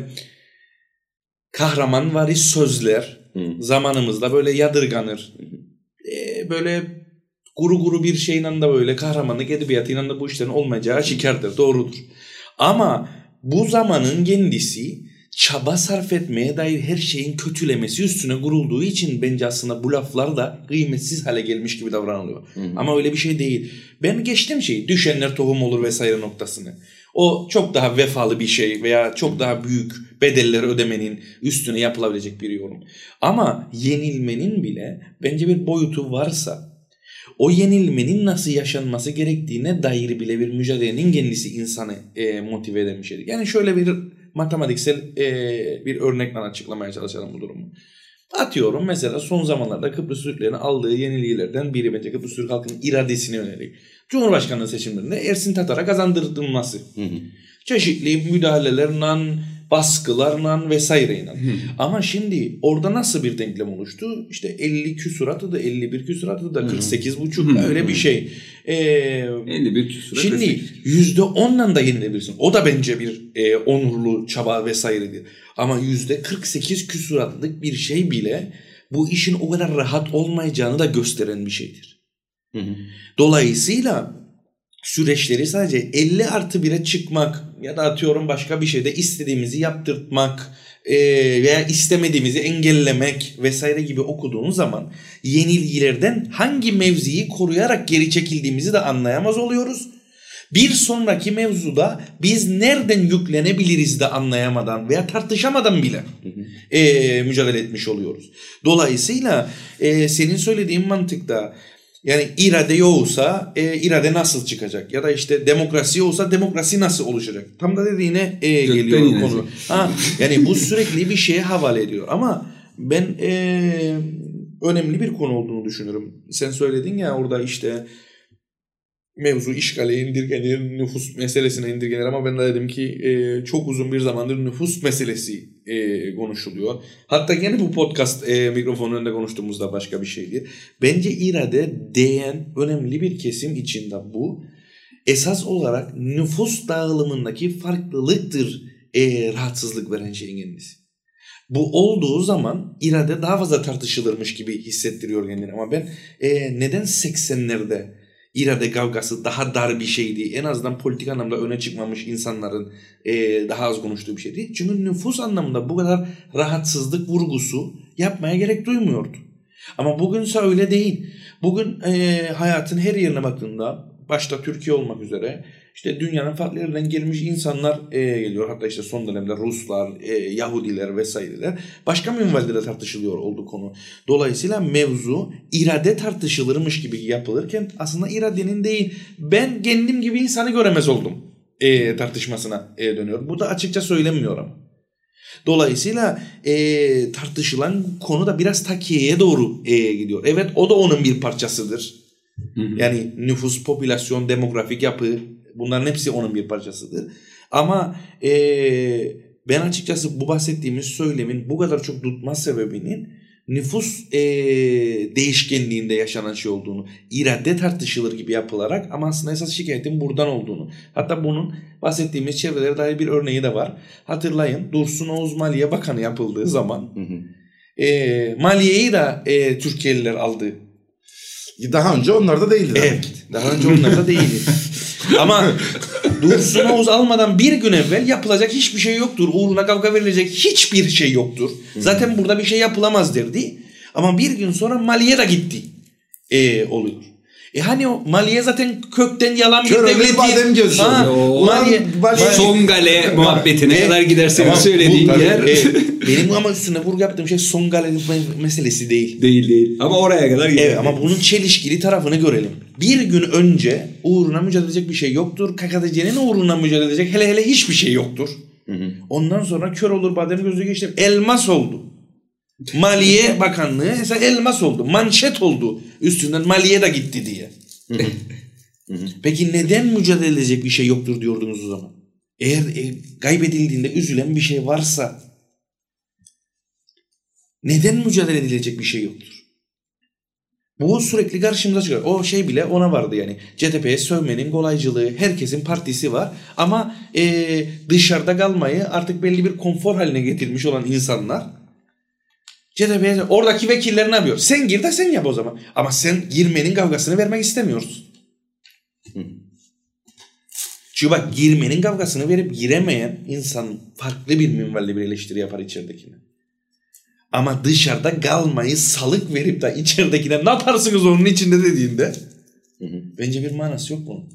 kahramanvari sözler Hı. zamanımızda böyle yadırganır. Ee, böyle guru guru bir şeyle de böyle kahramanlık edebiyatıyla da bu işlerin olmayacağı şikardır. Doğrudur. Ama bu zamanın kendisi çaba sarf etmeye dair her şeyin kötülemesi üstüne kurulduğu için bence aslında bu laflar da kıymetsiz hale gelmiş gibi davranılıyor. Hı. Ama öyle bir şey değil. Ben geçtim şeyi düşenler tohum olur vesaire noktasını. O çok daha vefalı bir şey veya çok daha büyük bedeller ödemenin üstüne yapılabilecek bir yorum. Ama yenilmenin bile bence bir boyutu varsa o yenilmenin nasıl yaşanması gerektiğine dair bile bir mücadelenin kendisi insanı e, motive eden bir şeydir. Yani şöyle bir matematiksel e, bir örnekle açıklamaya çalışalım bu durumu. Atıyorum mesela son zamanlarda Kıbrıs Türklerinin aldığı yenilgilerden biri bence Kıbrıs Türk halkının iradesine yönelik. Cumhurbaşkanlığı seçimlerinde Ersin Tatar'a kazandırılması. Hı hı. Çeşitli müdahalelerle, baskılarla vesaireyle. Hı. Ama şimdi orada nasıl bir denklem oluştu? İşte elli küsuratı da elli bir küsuratı da kırk sekiz buçuk öyle bir şey. Ee, elli bir küsurat. Şimdi yüzde onla da yenilebilirsin. O da bence bir e, onurlu çaba vesairedir. Ama yüzde kırk sekiz küsuratlık bir şey bile bu işin o kadar rahat olmayacağını da gösteren bir şeydir. Hı hı. Dolayısıyla süreçleri sadece elli artı bire çıkmak ya da atıyorum başka bir şeyde istediğimizi yaptırtmak e, veya istemediğimizi engellemek vesaire gibi okuduğun zaman yenilgilerden hangi mevziyi koruyarak geri çekildiğimizi de anlayamaz oluyoruz. Bir sonraki mevzuda biz nereden yüklenebiliriz de anlayamadan veya tartışamadan bile hı hı. E, mücadele etmiş oluyoruz. Dolayısıyla e, senin söylediğin mantıkta Yani irade yoksa e, irade nasıl çıkacak? Ya da işte demokrasi olsa demokrasi nasıl oluşacak? Tam da dediğine e, geliyor konu. Ha, yani bu sürekli bir şeye havale ediyor. Ama ben e, önemli bir konu olduğunu düşünüyorum. Sen söyledin ya orada işte mevzu işgale indirgenir, nüfus meselesine indirgenir ama ben de dedim ki e, çok uzun bir zamandır nüfus meselesi e, konuşuluyor. Hatta yine bu podcast e, mikrofonun önünde konuştuğumuzda başka bir şeydi. Bence irade değen önemli bir kesim içinde bu. Esas olarak nüfus dağılımındaki farklılıktır e, rahatsızlık veren şeyin kendisi. Bu olduğu zaman irade daha fazla tartışılırmış gibi hissettiriyor kendini. Ama ben e, neden seksenlerde irade kavgası daha dar bir şeydi. En azından politik anlamda öne çıkmamış insanların e, daha az konuştuğu bir şeydi. Çünkü nüfus anlamında bu kadar rahatsızlık vurgusu yapmaya gerek duymuyordu. Ama bugünse öyle değil. Bugün e, hayatın her yerine baktığında başta Türkiye olmak üzere işte dünyanın farklı yerlerinden gelmiş insanlar e, geliyor. Hatta işte son dönemde Ruslar, e, Yahudiler vesaireler başka minvalde de tartışılıyor oldu konu. Dolayısıyla mevzu irade tartışılırmış gibi yapılırken aslında iradenin değil ben kendim gibi insanı göremez oldum e, tartışmasına e, dönüyor. Bu da açıkça söylenmiyor ama. Dolayısıyla e, tartışılan konu da biraz takiyeye doğru e, gidiyor. Evet o da onun bir parçasıdır. Hı hı. Yani nüfus, popülasyon, demografik yapı bunların hepsi onun bir parçasıdır. Ama e, ben açıkçası bu bahsettiğimiz söylemin bu kadar çok tutma sebebinin nüfus e, değişkenliğinde yaşanan şey olduğunu, irade tartışılır gibi yapılarak ama aslında esas şikayetin buradan olduğunu. Hatta bunun bahsettiğimiz çevrelere dair bir örneği de var. Hatırlayın Dursun Oğuz Maliye Bakanı yapıldığı zaman hı hı. E, Maliye'yi de e, Türkiye'liler aldı. Daha önce onlarda değildi. Evet. Daha önce onlarda değildi. Ama Dursun Oğuz almadan bir gün evvel yapılacak hiçbir şey yoktur. Uğruna kavga verilecek hiçbir şey yoktur. Zaten burada bir şey yapılamaz derdi. Ama bir gün sonra Maliye de gitti. Ee, oluyor. E hani o Maliye zaten kökten yalan bir devlet badem gözü. Maliye, Maliye Songale muhabbetine kadar giderseniz tamam, söylediğin bu, yer. E, benim ama üstüne vurgu yaptığım şey Songale meselesi değil. Değil değil. Ama oraya kadar gidelim. Evet ama bunun çelişkili tarafını görelim. Bir gün önce uğruna mücadele edecek bir şey yoktur. K K T C'nin uğruna mücadele edecek hele hele hiçbir şey yoktur. Hı hı. Ondan sonra kör olur badem gözü geçti. Elmas oldu. Maliye Bakanlığı mesela elmas oldu. Manşet oldu. Üstünden Maliye de gitti diye. Hı hı. Hı hı. Peki neden mücadele edecek bir şey yoktur diyordunuz o zaman? Eğer e, kaybedildiğinde üzülen bir şey varsa neden mücadele edilecek bir şey yoktur? Bu sürekli karşımıza çıkıyor. O şey bile ona vardı yani. C H P'ye sövmenin kolaycılığı, herkesin partisi var. Ama e, dışarıda kalmayı artık belli bir konfor haline getirmiş olan insanlar C H P'ye oradaki vekiller ne yapıyor? Sen gir de sen yap o zaman. Ama sen girmenin kavgasını vermek istemiyorsun. Hı. Çünkü bak girmenin kavgasını verip giremeyen insan farklı bir minvalde bir eleştiri yapar içeridekine. Ama dışarıda kalmayı salık verip de içeridekine ne yaparsınız onun içinde dediğinde hı hı. bence bir manası yok bunun.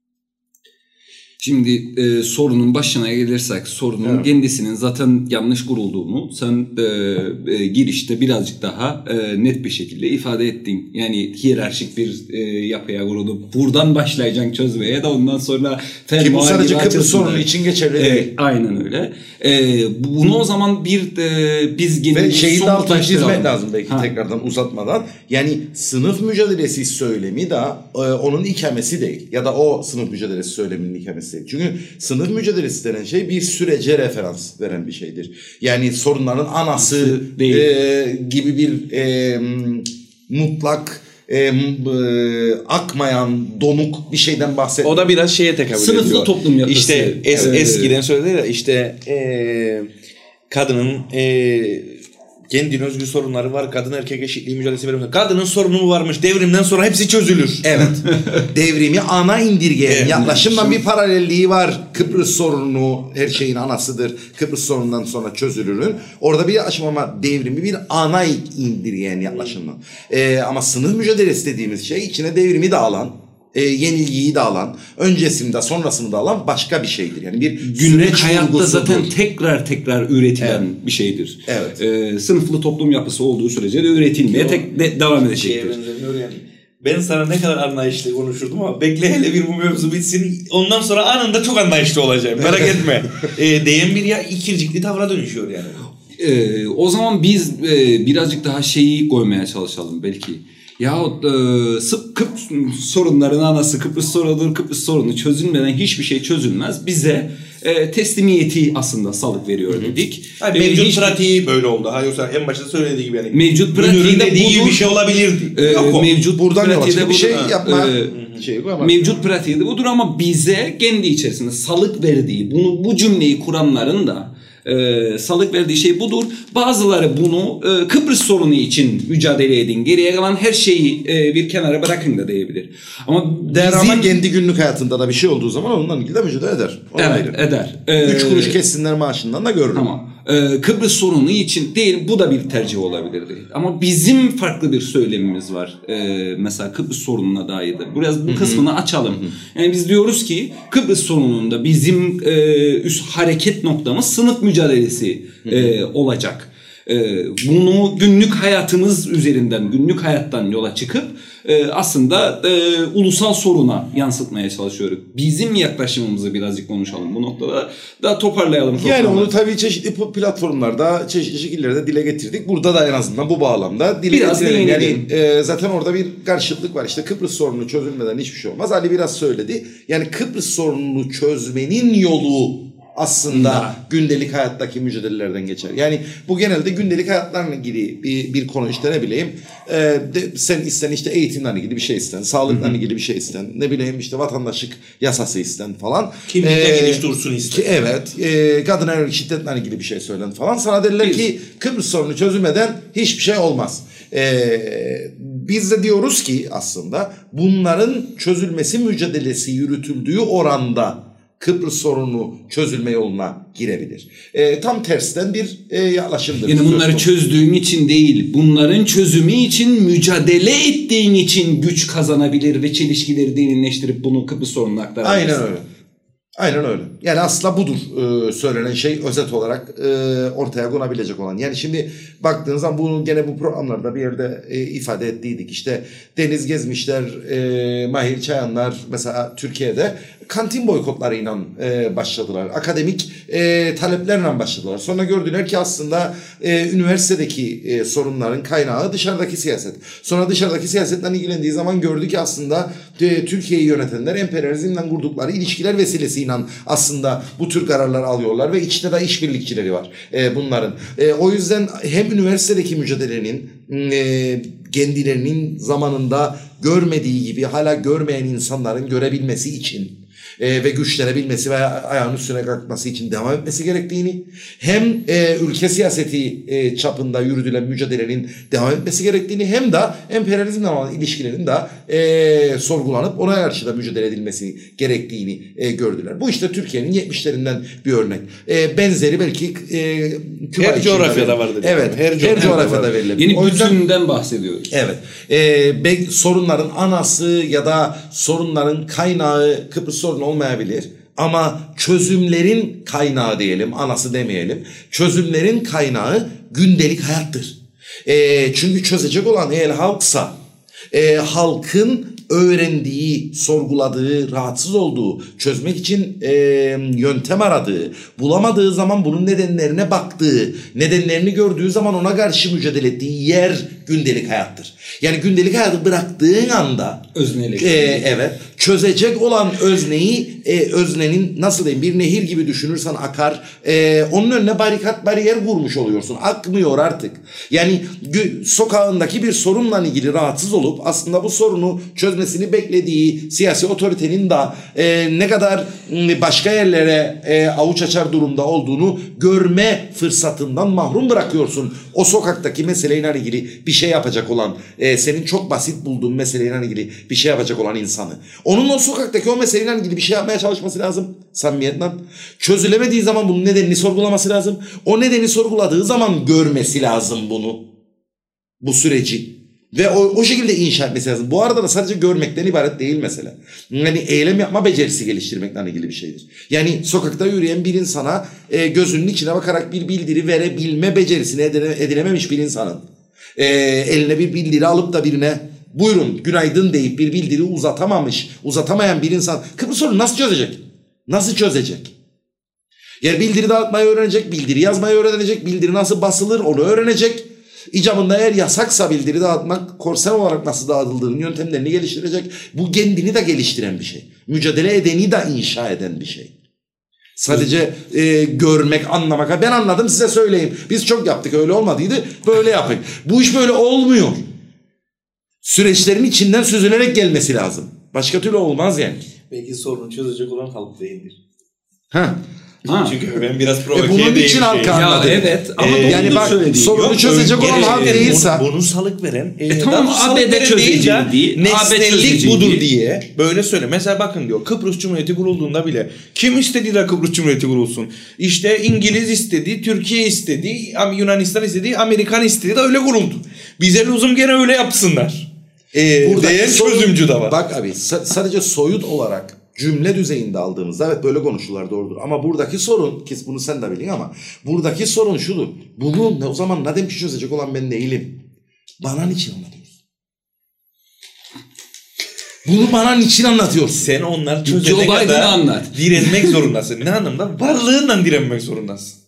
Şimdi e, sorunun başına gelirsek sorunun evet. kendisinin zaten yanlış kurulduğunu sen e, e, girişte birazcık daha e, net bir şekilde ifade ettin. Yani hiyerarşik bir e, yapıya kurulup buradan başlayacaksın çözmeye de ondan sonra ki bu sadece Kıbrıs sorunu için geçerli değil. E, aynen öyle. E, bunu o zaman bir e, biz ve şeyi de altına çizmek lazım belki ha. tekrardan uzatmadan. Yani sınıf mücadelesi söylemi de e, onun ikamesi değil. Ya da o sınıf mücadelesi söyleminin ikamesi değil. Çünkü sınıf mücadelesi denen şey bir sürece referans veren bir şeydir. Yani sorunların anası e, gibi bir e, mutlak e, e, akmayan, donuk bir şeyden bahsediyor. O da biraz şeye tekabül ediyor. Sınıflı toplum yapısı. İşte es, evet. eskiden söyledi ya işte e, kadının e, kendine özgü sorunları var. Kadın erkek eşitliği mücadelesi veriyor. Kadının sorunu mu varmış? Devrimden sonra hepsi çözülür. Evet. Devrimi ana indirgeyen evet. yaklaşımdan bir paralelliği var. Kıbrıs sorunu her şeyin anasıdır. Kıbrıs sorunundan sonra çözülürün. Orada bir aşamama devrimi bir ana indirgeyen yaklaşımdan. Ee, ama sınıf mücadelesi dediğimiz şey içine devrimi de alan, E, yenilgiyi de alan, öncesinde sonrasını da alan başka bir şeydir. Yani bir günlük hayatta zaten tekrar tekrar üretilen evet. bir şeydir. Evet. E, sınıflı toplum yapısı olduğu sürece de üretilmeye tek de, devam edecektir. Yani Ben sana ne kadar anlayışlı konuşurdum ama bekle hele bir bu mevzu bitsin. Ondan sonra anında çok anlayışlı olacağım. Merak etme. e, Değen bir ya ikircikli tavra dönüşüyor yani. Ee, o zaman biz e, birazcık daha şeyi koymaya çalışalım belki. Yahut e, sıp Kıbrıs sorunların anası Kıbrıs sorunudur. Kıbrıs sorunu çözülmeden hiçbir şey çözülmez. Bize e, teslimiyeti aslında salık veriyor dedik. Yani E, mevcut hiç, pratiği böyle oldu. Ha yoksa en başta söylediği gibi yani. Mevcut pratiği de dediği gibi budur. bir şey olabilirdi. E, Yok o. mevcut Buradan yola pratiği de çıkıp bir budur. şey yapma E, şeyi ama. Mevcut pratiği de budur ama bize kendi içerisinde salık verdiği, bunu bu cümleyi kuranların da e, salık verdiği şey budur. Bazıları bunu e, Kıbrıs sorunu için mücadele edin, geriye kalan her şeyi e, bir kenara bırakın da diyebilir. Ama Der bizim, ama kendi günlük hayatında da bir şey olduğu zaman onunla ilgili de mücadele eder. Ona evet ayrı. eder. E, Üç kuruş kessinler maaşından da görürüm. Tamam. Ee, Kıbrıs sorunu için değil, bu da bir tercih olabilirdi. Ama bizim farklı bir söylemimiz var. Ee, mesela Kıbrıs sorununa dair de. Biraz bu kısmını açalım. Yani biz diyoruz ki Kıbrıs sorununda bizim e, üst hareket noktamız sınıf mücadelesi e, olacak. E, bunu günlük hayatımız üzerinden, günlük hayattan yola çıkıp e, aslında e, ulusal soruna yansıtmaya çalışıyoruz. Bizim yaklaşımımızı birazcık konuşalım bu noktada. Daha toparlayalım. Yani onu tabii çeşitli platformlarda, çeşitli şekillerde dile getirdik. Burada da en azından bu bağlamda dile biraz getirelim. Yani değinelim. e, zaten orada bir karşıtlık var. İşte Kıbrıs sorunu çözülmeden hiçbir şey olmaz. Ali biraz söyledi. Yani Kıbrıs sorununu çözmenin yolu aslında da gündelik hayattaki mücadelelerden geçer. Yani bu genelde gündelik hayatlarla ilgili bir, bir konu, işte ne bileyim e, de, sen isten işte eğitimle ilgili bir şey isten, sağlıkla ilgili bir şey isten, ne bileyim işte vatandaşlık yasası isten falan. Kimlikle ee, geniş dursun isten. Ki, evet. E, kadın erkek şiddetle ilgili bir şey söylen falan. Sana derler ki Kıbrıs sorunu çözülmeden hiçbir şey olmaz. Ee, biz de diyoruz ki aslında bunların çözülmesi mücadelesi yürütüldüğü oranda Kıbrıs sorunu çözülme yoluna girebilir. E, tam tersten bir e, yaklaşımdır. Yani bunları çözdüğün için değil, bunların çözümü için mücadele ettiğin için güç kazanabilir ve çelişkileri derinleştirip bunu Kıbrıs sorununa aktarabilirsin. Aynen öyle. Aynen öyle. Yani aslında budur e, söylenen şey, özet olarak e, ortaya konabilecek olan. Yani şimdi baktığınız zaman bunu gene bu programlarda bir yerde e, ifade ettiydik. İşte Deniz Gezmişler, e, Mahir Çayanlar mesela Türkiye'de kantin boykotlarıyla e, başladılar. Akademik e, taleplerle başladılar. Sonra gördüler ki aslında e, üniversitedeki e, sorunların kaynağı dışarıdaki siyaset. Sonra dışarıdaki siyasetle ilgilendiği zaman gördü ki aslında e, Türkiye'yi yönetenler emperyalizmle kurdukları ilişkiler vesilesiyle aslında bu tür kararlar alıyorlar ve içte de işbirlikçileri var e, bunların. E, o yüzden hem üniversitedeki mücadelenin e, kendilerinin zamanında görmediği gibi hala görmeyen insanların görebilmesi için e, ve güçlenebilmesi ve ayağının üstüne kalkması için devam etmesi gerektiğini, hem e, ülke siyaseti e, çapında yürütülen mücadelenin devam etmesi gerektiğini, hem de emperyalizmle olan ilişkilerin de e, sorgulanıp ona karşı da mücadele edilmesi gerektiğini e, gördüler. Bu işte Türkiye'nin yetmişlerinden bir örnek. E, benzeri belki e, Küba her coğrafyada var. Evet, her, her coğrafyada, coğrafyada verilebilir. Yeni bütünden bahsediyoruz. Evet. E, sorunların anası ya da sorunların kaynağı Kıbrıs sorunu olmayabilir. Ama çözümlerin kaynağı diyelim, anası demeyelim. Çözümlerin kaynağı gündelik hayattır. E, çünkü çözecek olan eğer halksa, e, halkın öğrendiği, sorguladığı, rahatsız olduğu, çözmek için e, yöntem aradığı, bulamadığı zaman bunun nedenlerine baktığı, nedenlerini gördüğü zaman ona karşı mücadele ettiği yer gündelik hayattır. Yani gündelik hayatı bıraktığın anda öznelik. E, evet. Çözecek olan özneyi, e, öznenin nasıl diyeyim bir nehir gibi düşünürsen akar. E, onun önüne barikat, bariyer vurmuş oluyorsun. Akmıyor artık. Yani sokağındaki bir sorunla ilgili rahatsız olup aslında bu sorunu çözmesini beklediği siyasi otoritenin de e, ne kadar başka yerlere e, avuç açar durumda olduğunu görme fırsatından mahrum bırakıyorsun. O sokaktaki meseleyle ilgili bir şey yapacak olan, e, senin çok basit bulduğun meseleyle ilgili bir şey yapacak olan insanı. Onun o sokaktaki o meseleyle ilgili bir şey yapmaya çalışması lazım samimiyetle. Çözülemediği zaman bunun nedenini sorgulaması lazım. O nedeni sorguladığı zaman görmesi lazım bunu. Bu süreci. Ve o, o şekilde inşa etmesi lazım. Bu arada da sadece görmekten ibaret değil mesela. Yani eylem yapma becerisi geliştirmekle ilgili bir şeydir. Yani sokakta yürüyen bir insana e, gözünün içine bakarak bir bildiri verebilme becerisini edine, edinememiş bir insanın e, eline bir bildiri alıp da birine buyurun günaydın deyip bir bildiri uzatamamış, uzatamayan bir insan Kıbrıs sorunu nasıl çözecek? Nasıl çözecek? Yani bildiri dağıtmayı öğrenecek, bildiri yazmayı öğrenecek, bildiri nasıl basılır onu öğrenecek. İcabında eğer yasaksa bildiri dağıtmak, korsen olarak nasıl dağıtıldığının yöntemlerini geliştirecek. Bu kendini de geliştiren bir şey. Mücadele edeni de inşa eden bir şey. Sadece e, görmek, anlamak. Ben anladım size söyleyeyim. Biz çok yaptık öyle olmadıydı. Böyle yapın. Bu iş böyle olmuyor. Süreçlerin içinden süzülerek gelmesi lazım. Başka türlü olmaz yani. Belki sorunu çözecek olan halk değildir. Ha. Ha. Çünkü ben biraz E provokeye bunun değilim. için halka Ya anladı. evet ama Ee, yani bak sorunu çözecek olan halk değilse. Bunu, bunu salık veren. E, E tamam, daha A B D salık veren çözeceği de değil, A B D nesnellik çözeceği budur değil. diye böyle söyle. Mesela bakın diyor Kıbrıs Cumhuriyeti kurulduğunda bile kim istedi de Kıbrıs Cumhuriyeti kurulsun? İşte İngiliz istedi, Türkiye istedi, Yunanistan istedi, Amerikan istedi de öyle kuruldu. Bize lüzum gene öyle yapsınlar. E, Buradaki değer sorun- çözümcü de var. Bak abi sa- sadece soyut olarak cümle düzeyinde aldığımızda evet böyle konuşurlar doğrudur. Ama buradaki sorun ki bunu sen de bilin ama buradaki sorun şudur. Bunu ne, o zaman ne demek çözecek olan ben değilim. Bana niçin anlatıyorsun? Bunu bana niçin anlatıyorsun? Sen onlar Joe çözene Biden'ı kadar anlat. direnmek zorundasın. Ne anlamda? Varlığından direnmek zorundasın.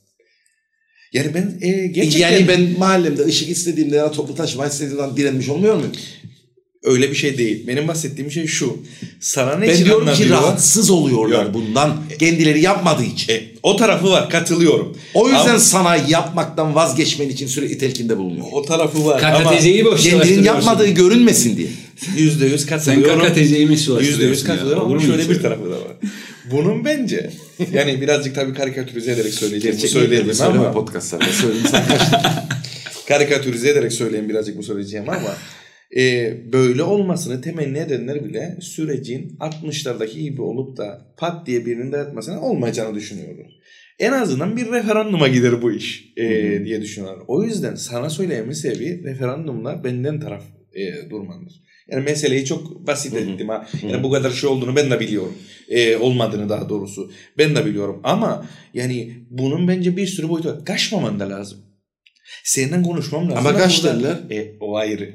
Yani ben e, gerçekten... Yani ben mahallemde ışık istediğimde ya toplu taşıma istediğimden direnmiş olmuyor muyum? Öyle bir şey değil. Benim bahsettiğim şey şu. Sana ne Ben için diyorum ki anlatıyor? rahatsız oluyorlar Yok. bundan. Kendileri yapmadığı için. E, o tarafı var. Katılıyorum. O yüzden Ama sanayi yapmaktan vazgeçmen için sürekli telkinde bulunuyor. o tarafı var. K K T C'yi Ama Kendinin yapmadığı görünmesin diye. yüzde yüz Sen katılıyorum. K K T C'yi mi Yüzde yüz sulaştırıyorsun ya? katılıyorum Olur ama mu şöyle hiç bir öyle? tarafı da var. Bunun bence yani birazcık tabii karikatürize ederek söyleyeceğim. Bu Gerçek söylediğim söyleme ama podcastlarda söyledim sen kaçtın. karikatürize ederek söyleyeyim birazcık bu söyleyeceğim ama e, böyle olmasını temenni edenler bile sürecin altmışlardaki gibi olup da pat diye birinin dayatmasına olmayacağını düşünüyorlar. En azından bir referanduma gider bu iş e, diye düşünüyorlar. O yüzden sana söyleyemin sebebi referandumla benden taraf e, durmandır. Yani meseleyi çok basit ettim ha. Yani bu kadar şey olduğunu ben de biliyorum. E, olmadığını daha doğrusu. Ben de biliyorum. Ama yani bunun bence bir sürü boyutu var. Kaçmaman da lazım. Seninle konuşmam lazım. Ama kaç burada- derler? E, o ayrı.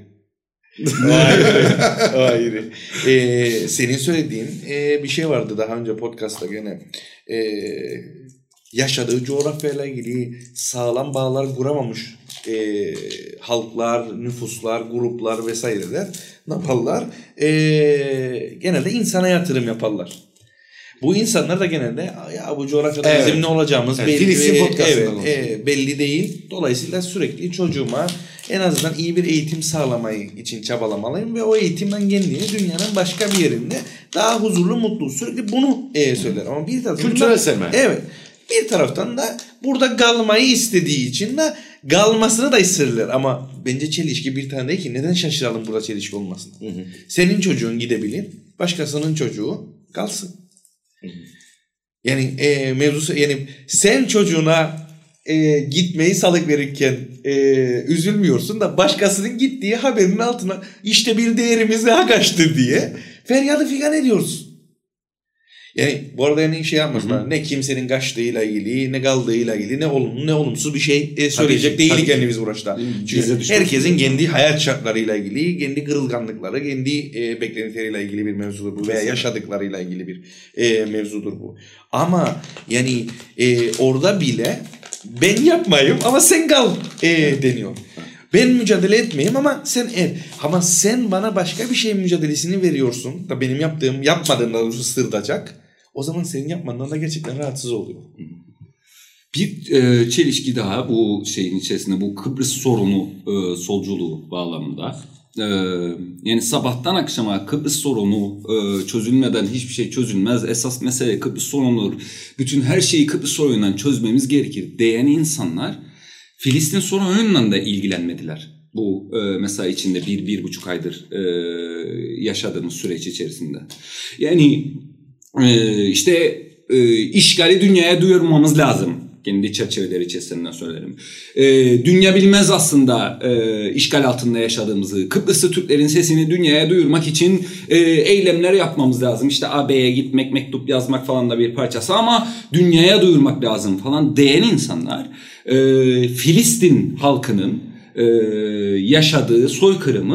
o ayrı. O ayrı. E, senin söylediğin e, bir şey vardı daha önce podcastta gene. E, yaşadığı coğrafyayla ilgili sağlam bağlar kuramamış e, halklar, nüfuslar, gruplar vesaireler ne yaparlar? E, genelde insana yatırım yaparlar. Bu insanlar da genelde ya bu coğrafyada Evet. bizim ne olacağımız Evet, belli, Filistin e, podcastında evet, konuşuyor. e, belli değil. Dolayısıyla sürekli çocuğuma en azından iyi bir eğitim sağlamayı için çabalamalıyım ve o eğitimden kendini dünyanın başka bir yerinde daha huzurlu, mutlu sürekli bunu e, söyler. Ama bir taraftan Kültürel da- sermaye. Evet. Bir taraftan da burada kalmayı istediği için de kalmasını da isterler. Ama bence çelişki bir tane değil ki. Neden şaşıralım burada çelişki olmasın? Senin çocuğun gidebilir. Başkasının çocuğu kalsın. Yani e, mevzusu yani sen çocuğuna e, gitmeyi salık verirken e, üzülmüyorsun da başkasının gittiği haberinin altına işte bir değerimiz daha kaçtı diye feryadı figan ediyorsun. Yani bu arada yani şey yapmasın. Hı hı. Ne kimsenin kaçtığıyla ilgili, ne kaldığıyla ilgili, ne olumlu ne olumsuz bir şey e, söyleyecek Tabii, değilik tabii. yani biz uğraşta. Çünkü herkesin kendi hayat şartlarıyla ilgili, kendi kırılganlıkları, kendi e, beklentileriyle ilgili bir mevzudur bu veya yaşadıklarıyla ilgili bir e, mevzudur bu. Ama yani e, orada bile ben yapmayayım ama sen kal e, deniyor. Ben mücadele etmeyeyim ama sen et. Ama sen bana başka bir şeyin mücadelesini veriyorsun. Da benim yaptığım, yapmadığım da doğrusu sırtacak. O zaman senin yapmandan da gerçekten rahatsız oluyor. Bir e, çelişki daha bu şeyin içerisinde, bu Kıbrıs sorunu e, solculuğu bağlamında. E, yani sabahtan akşama Kıbrıs sorunu e, çözülmeden hiçbir şey çözülmez. Esas mesele Kıbrıs sorunudur. Bütün her şeyi Kıbrıs sorunundan çözmemiz gerekir diyen insanlar Filistin sorunuyla da ilgilenmediler. Bu e, mesela içinde bir, bir buçuk aydır e, yaşadığımız süreç içerisinde. Yani e, işte e, işgali dünyaya duyurmamız lazım. Kendi çerçeveleri içerisinden söylerim. E, dünya bilmez aslında e, işgal altında yaşadığımızı. Kıbrıslı Türklerin sesini dünyaya duyurmak için e, eylemler yapmamız lazım. İşte A B'ye gitmek, mektup yazmak falan da bir parçası ama dünyaya duyurmak lazım falan diyen insanlar e, Filistin halkının e, yaşadığı soykırımı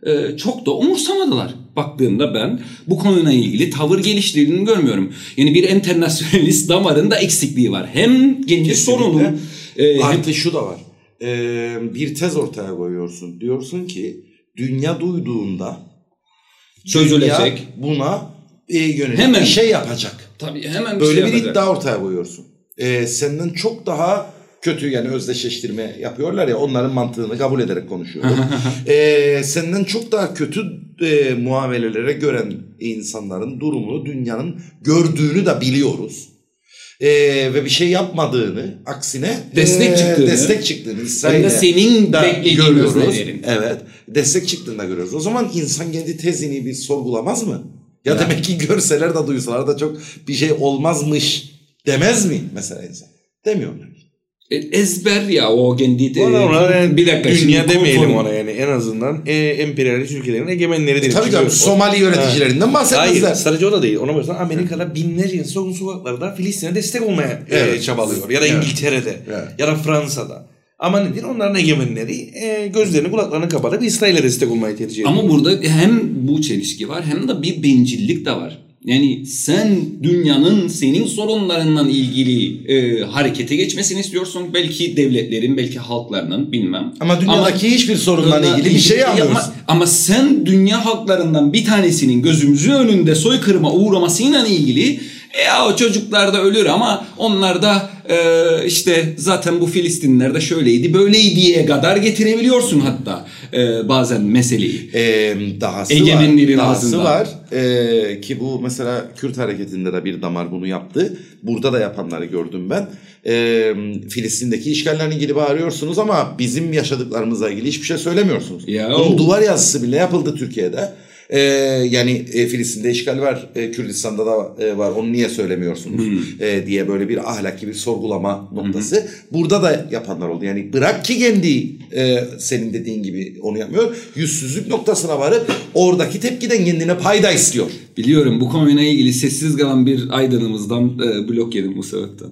e, çok da umursamadılar. Baktığımda ben bu konuyla ilgili tavır geliştirdiğini görmüyorum. Yani bir enternasyonalist damarın da eksikliği var. Hem kendi sorunun... E, Artı hem... şu da var. Ee, bir tez ortaya koyuyorsun. Diyorsun ki dünya duyduğunda çözülecek. Dünya buna e, yönelik hemen bir şey yapacak. Tabii hemen bir Böyle şey bir yapacak. iddia ortaya koyuyorsun. Ee, senden çok daha kötü, yani özdeşleştirme yapıyorlar ya, onların mantığını kabul ederek konuşuyorum. ee, senden çok daha kötü e, muamelelere gören insanların durumunu dünyanın gördüğünü de biliyoruz. Ee, ve bir şey yapmadığını, aksine destek e, çıktığını, destek çıktığını İsrail'de ben de senin beklediğin özlelerin. Evet, destek çıktığını da görüyoruz. O zaman insan kendi tezini bir sorgulamaz mı? Ya, ya demek ki görseler de duysalar da çok bir şey olmazmış demez mi mesela insan? Demiyorlar. E, ezber ya o kendi ona, ona, yani bir dakika dünya şimdi demeyelim konform... ona yani en azından e, emperyalist ülkelerin egemenleri diyelim. E, tabii tabii Somali yöneticilerinden bahsetmezler. Hayır, sadece o da değil. Ona baksan Amerika'da binlerce insan sokaklarda Filistin'e destek olmaya evet. e, çabalıyor. Ya da evet. İngiltere'de evet. ya da Fransa'da. Ama nedir? Onların egemenleri e, gözlerini kulaklarını kapatıp İsrail'e destek olmayı tercih ediyor. Ama burada hem bu çelişki var hem de bir bencillik de var. Yani sen dünyanın senin sorunlarından ilgili e, harekete geçmesini istiyorsun. Belki devletlerin, belki halklarının, bilmem. Ama dünyadaki ama, hiçbir sorundan dünya, ilgili bir şey anlıyorsun. Ama, ama sen dünya halklarından bir tanesinin gözümüzün önünde soykırıma uğramasıyla ilgili e, ya o çocuklar da ölür ama onlar da e, işte zaten bu Filistinliler de şöyleydi böyleydiye kadar getirebiliyorsun hatta e, bazen meseleyi. Ee, dahası Egemenlerin var. Dahası ağzında. var. Ee, ki bu mesela Kürt hareketinde de bir damar bunu yaptı. Burada da yapanları gördüm ben. Ee, Filistin'deki işgallerle ilgili bağırıyorsunuz ama bizim yaşadıklarımızla ilgili hiçbir şey söylemiyorsunuz. Ya Bunun o... duvar yazısı bile yapıldı Türkiye'de. Ee, yani e, Filistin'de işgal var, e, Kürdistan'da da e, var. Onu niye söylemiyorsunuz hmm. e, diye böyle bir ahlaki bir sorgulama noktası. Hmm. Burada da yapanlar oldu. Yani bırak ki kendi e, senin dediğin gibi onu yapmıyor. Yüzsüzlük noktasına varıp oradaki tepkiden kendine payda istiyor. Biliyorum bu konuyla ilgili sessiz kalan bir aydınımızdan e, blok yedim bu sebepten.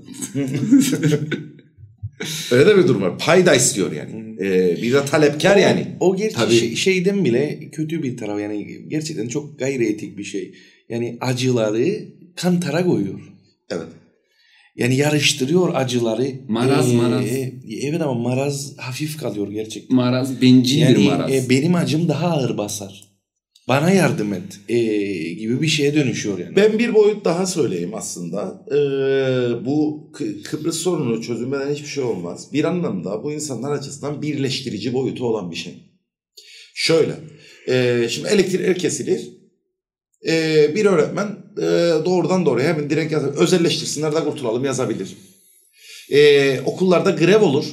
Öyle de bir durum var. Payda istiyor yani. Ee, bir de talepkar o, yani. O gerçi şey, şeyden bile kötü bir taraf. Yani gerçekten çok gayri etik bir şey. Yani acıları kantara koyuyor. Evet. Yani yarıştırıyor acıları. Maraz ee, maraz. Evet ama maraz hafif kalıyor gerçekten. Maraz bencil yani, bir maraz. E, benim acım daha ağır basar. Bana yardım et e, gibi bir şeye dönüşüyor yani. Ben bir boyut daha söyleyeyim aslında. Ee, bu K- Kıbrıs sorunu çözülmeden hiçbir şey olmaz. Bir anlamda bu insanlar açısından birleştirici boyutu olan bir şey. Şöyle. E, şimdi elektrik kesilir. E, bir öğretmen e, doğrudan doğruya hemen direkt yazar. Özelleştirsinler de kurtulalım yazabilir. E, okullarda grev olur.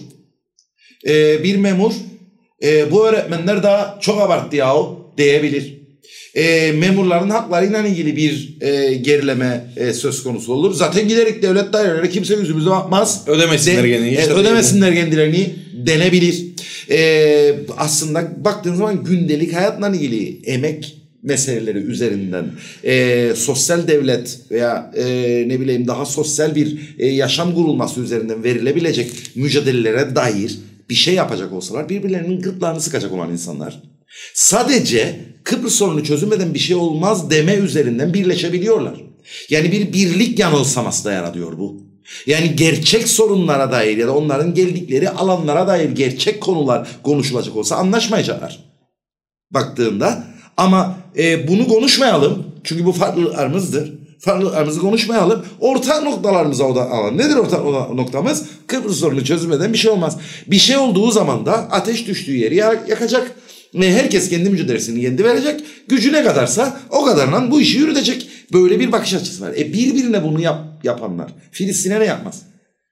E, bir memur e, bu öğretmenler daha çok abarttı yahu diyebilir. E, memurların haklarıyla ilgili bir e, gerileme e, söz konusu olur. Zaten giderek devlet daireleri kimse yüzümüze bakmaz. Ödemesinler gene. E, ödemesinler kendilerini denebilir. E, aslında baktığınız zaman gündelik hayatla ilgili emek meseleleri üzerinden e, sosyal devlet veya e, ne bileyim daha sosyal bir e, yaşam kurulması üzerinden verilebilecek mücadelelere dair bir şey yapacak olsalar birbirlerinin gırtlağını sıkacak olan insanlar sadece Kıbrıs sorunu çözülmeden bir şey olmaz deme üzerinden birleşebiliyorlar. Yani bir birlik yanılsaması da yaratıyor bu. Yani gerçek sorunlara dair ya da onların geldikleri alanlara dair gerçek konular konuşulacak olsa anlaşmayacaklar. Baktığında ama e, bunu konuşmayalım çünkü bu farklılıklarımızdır. Farklılıklarımızı konuşmayalım. Ortak noktalarımıza odaklanalım. Nedir ortak noktamız? Kıbrıs sorunu çözülmeden bir şey olmaz. Bir şey olduğu zaman da ateş düştüğü yeri yakacak. Herkes kendi mücadelesini kendi verecek. Gücü ne kadarsa o kadarla bu işi yürütecek. Böyle bir bakış açısı var. E birbirine bunu yap, yapanlar Filistin'e ne yapmaz?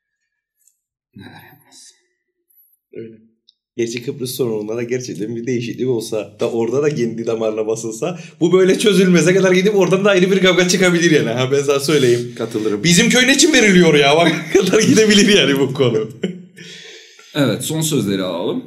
Neler yapmaz? Öyle. Gerçi Kıbrıs sorununda da gerçekten bir değişiklik olsa da orada da kendi damarına basılsa bu böyle çözülmeze kadar gidip oradan da ayrı bir kavga çıkabilir yani. Ha ben sana söyleyeyim. Katılırım. Bizim köy ne için veriliyor ya? Bak kadar gidebilir yani bu konu. Evet, son sözleri alalım.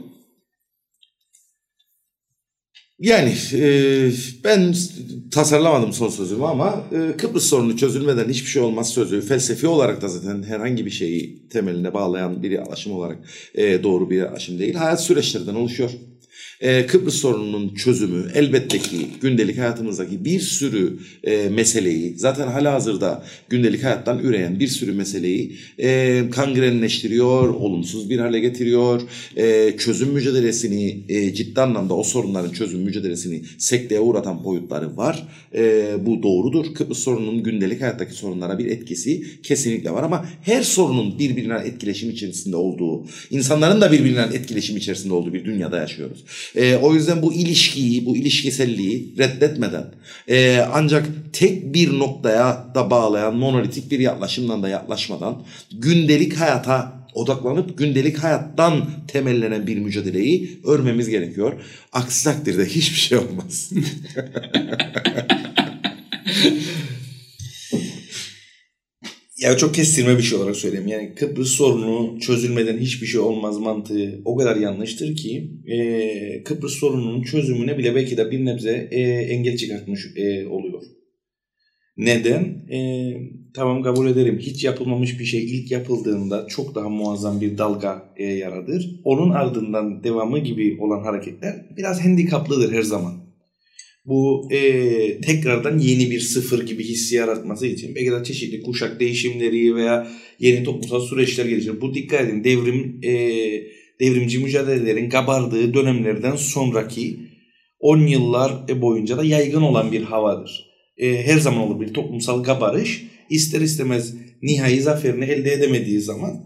Yani e, ben tasarlamadım son sözümü ama e, Kıbrıs sorunu çözülmeden hiçbir şey olmaz sözü felsefi olarak da zaten herhangi bir şeyi temeline bağlayan bir aşım olarak e, doğru bir aşım değil. Hayat süreçlerden oluşuyor. Ee, Kıbrıs sorununun çözümü elbette ki gündelik hayatımızdaki bir sürü e, meseleyi, zaten halihazırda gündelik hayattan üreyen bir sürü meseleyi e, kangrenleştiriyor, olumsuz bir hale getiriyor. E, çözüm mücadelesini e, ciddi anlamda o sorunların çözüm mücadelesini sekteye uğratan boyutları var. E, bu doğrudur. Kıbrıs sorununun gündelik hayattaki sorunlara bir etkisi kesinlikle var ama her sorunun birbirine etkileşim içerisinde olduğu, insanların da birbirine etkileşim içerisinde olduğu bir dünyada yaşıyoruz. E, o yüzden bu ilişkiyi, bu ilişkiselliği reddetmeden e, ancak tek bir noktaya da bağlayan monolitik bir yaklaşımdan da yaklaşmadan gündelik hayata odaklanıp gündelik hayattan temellenen bir mücadeleyi örmemiz gerekiyor. Aksi takdirde hiçbir şey olmaz. Ya çok kestirme bir şey olarak söyleyeyim. Yani Kıbrıs sorunu çözülmeden hiçbir şey olmaz mantığı o kadar yanlıştır ki e, Kıbrıs sorununun çözümüne bile belki de bir nebze e, engel çıkartmış e, oluyor. Neden? E, tamam kabul ederim. Hiç yapılmamış bir şey ilk yapıldığında çok daha muazzam bir dalga e, yaradır. Onun ardından devamı gibi olan hareketler biraz handikaplıdır her zaman. Bu e, tekrardan yeni bir sıfır gibi hissi yaratması için belki de çeşitli kuşak değişimleri veya yeni toplumsal süreçler gelişir. Bu dikkat edin devrim e, devrimci mücadelelerin kabardığı dönemlerden sonraki on yıllar boyunca da yaygın olan bir havadır. E, her zaman olur bir toplumsal kabarış ister istemez nihai zaferini elde edemediği zaman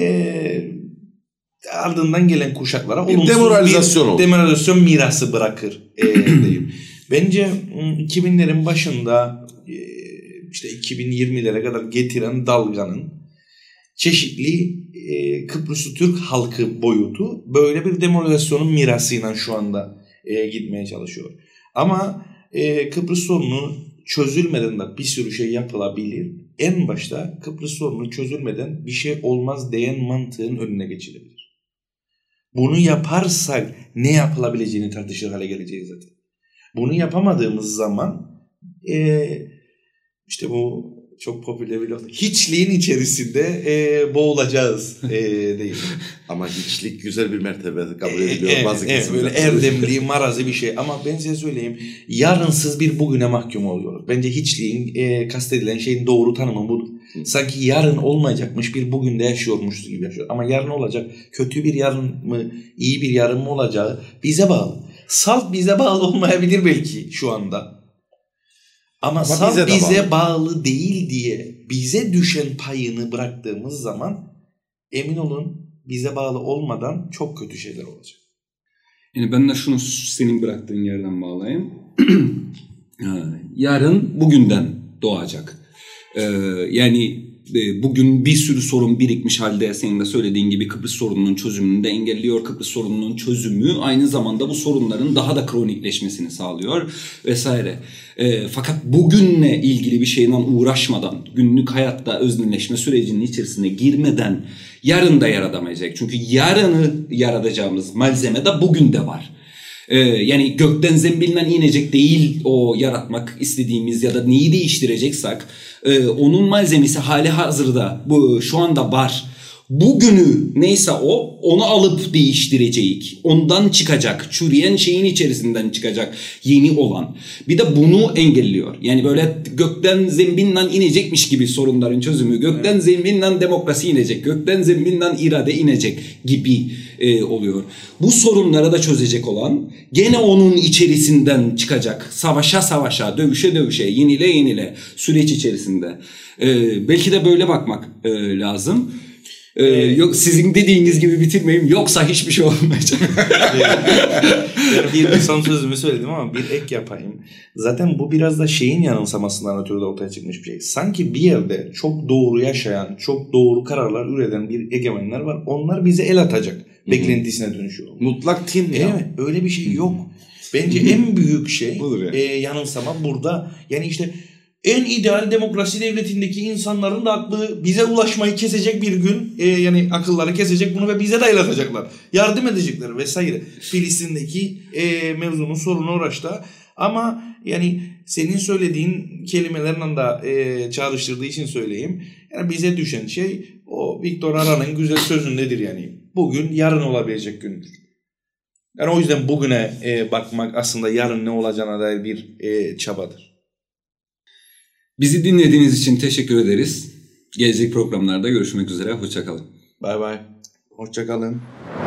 e, ardından gelen kuşaklara bir olumsuz demoralizasyon bir olur. demoralizasyon mirası bırakır e, diyeyim. Bence iki binlerin başında işte iki bin yirmilere kadar getiren dalganın çeşitli Kıbrıs Türk halkı boyutu böyle bir demoralizasyonun mirasıyla şu anda gitmeye çalışıyor. Ama Kıbrıs sorunu çözülmeden de bir sürü şey yapılabilir. En başta Kıbrıs sorunu çözülmeden bir şey olmaz diyen mantığın önüne geçilebilir. Bunu yaparsak ne yapılabileceğini tartışır hale geleceğiz zaten. Bunu yapamadığımız zaman e, işte bu çok popüler bir laf. Hiçliğin içerisinde e, boğulacağız e, değil. Ama hiçlik güzel bir mertebe kabul ediliyor evet, bazı evet, kesimler. böyle erdemli, marazi bir şey. Ama ben size söyleyeyim, yarınsız bir bugüne mahkum oluyoruz. Bence hiçliğin e, kastedilen şeyin doğru tanımı budur. Hı. Sanki yarın olmayacakmış bir bugünde yaşıyormuşuz gibi yaşıyor. Ama yarın olacak. Kötü bir yarın mı, iyi bir yarın mı olacağı bize bağlı. Salt bize bağlı olmayabilir belki şu anda. Ama, Ama salt bize, bize bağlı. bağlı değil diye bize düşen payını bıraktığımız zaman emin olun bize bağlı olmadan çok kötü şeyler olacak. Yani ben de şunu senin bıraktığın yerden bağlayayım. Yarın bugünden doğacak. Ee, yani bugün bir sürü sorun birikmiş halde senin de söylediğin gibi Kıbrıs sorununun çözümünü de engelliyor. Kıbrıs sorununun çözümü aynı zamanda bu sorunların daha da kronikleşmesini sağlıyor vesaire. E, fakat bugünle ilgili bir şeyle uğraşmadan, günlük hayatta özneleşme sürecinin içerisine girmeden yarın da yaratamayacak. Çünkü yarını yaratacağımız malzeme de bugün de var. Ee, yani gökten zembinden inecek değil o yaratmak istediğimiz ya da neyi değiştireceksek e, onun malzemesi hali hazırda bu şu anda var. Bugünü neyse o onu alıp değiştirecek. Ondan çıkacak. Çürüyen şeyin içerisinden çıkacak yeni olan. Bir de bunu engelliyor. Yani böyle gökten zembinden inecekmiş gibi sorunların çözümü. Gökten evet. zembinden demokrasi inecek. Gökten zembinden irade inecek gibi e, oluyor. Bu sorunları da çözecek olan gene onun içerisinden çıkacak. Savaşa savaşa, dövüşe dövüşe, yenile yenile süreç içerisinde. E, belki de böyle bakmak e, lazım. Ee, yok sizin dediğiniz gibi bitirmeyeyim yoksa hiçbir şey olmayacak. Bir son sözümü söyledim ama bir ek yapayım. Zaten bu biraz da şeyin yanılsamasından ötürü de ortaya çıkmış bir şey. Sanki bir yerde çok doğru yaşayan, çok doğru kararlar üreten bir egemenler var. Onlar bize el atacak. Beklentisine dönüşüyor. Mutlak tim ya. Evet, öyle bir şey yok. Bence en büyük şey e, yanılsama burada. Yani işte en ideal demokrasi devletindeki insanların da aklı bize ulaşmayı kesecek bir gün e, yani akılları kesecek bunu ve bize dayatacaklar. Yardım edecekler vesaire. Filistin'deki e, mevzunun sorunu uğraşta ama yani senin söylediğin kelimelerle de e, çağrıştırdığı için söyleyeyim. Yani bize düşen şey o Victor Ara'nın güzel sözündedir yani. Bugün yarın olabilecek gündür. Yani o yüzden bugüne e, bakmak aslında yarın ne olacağına dair bir e, çabadır. Bizi dinlediğiniz için teşekkür ederiz. Gelecek programlarda görüşmek üzere. Hoşça kalın. Bay bay. Hoşça kalın.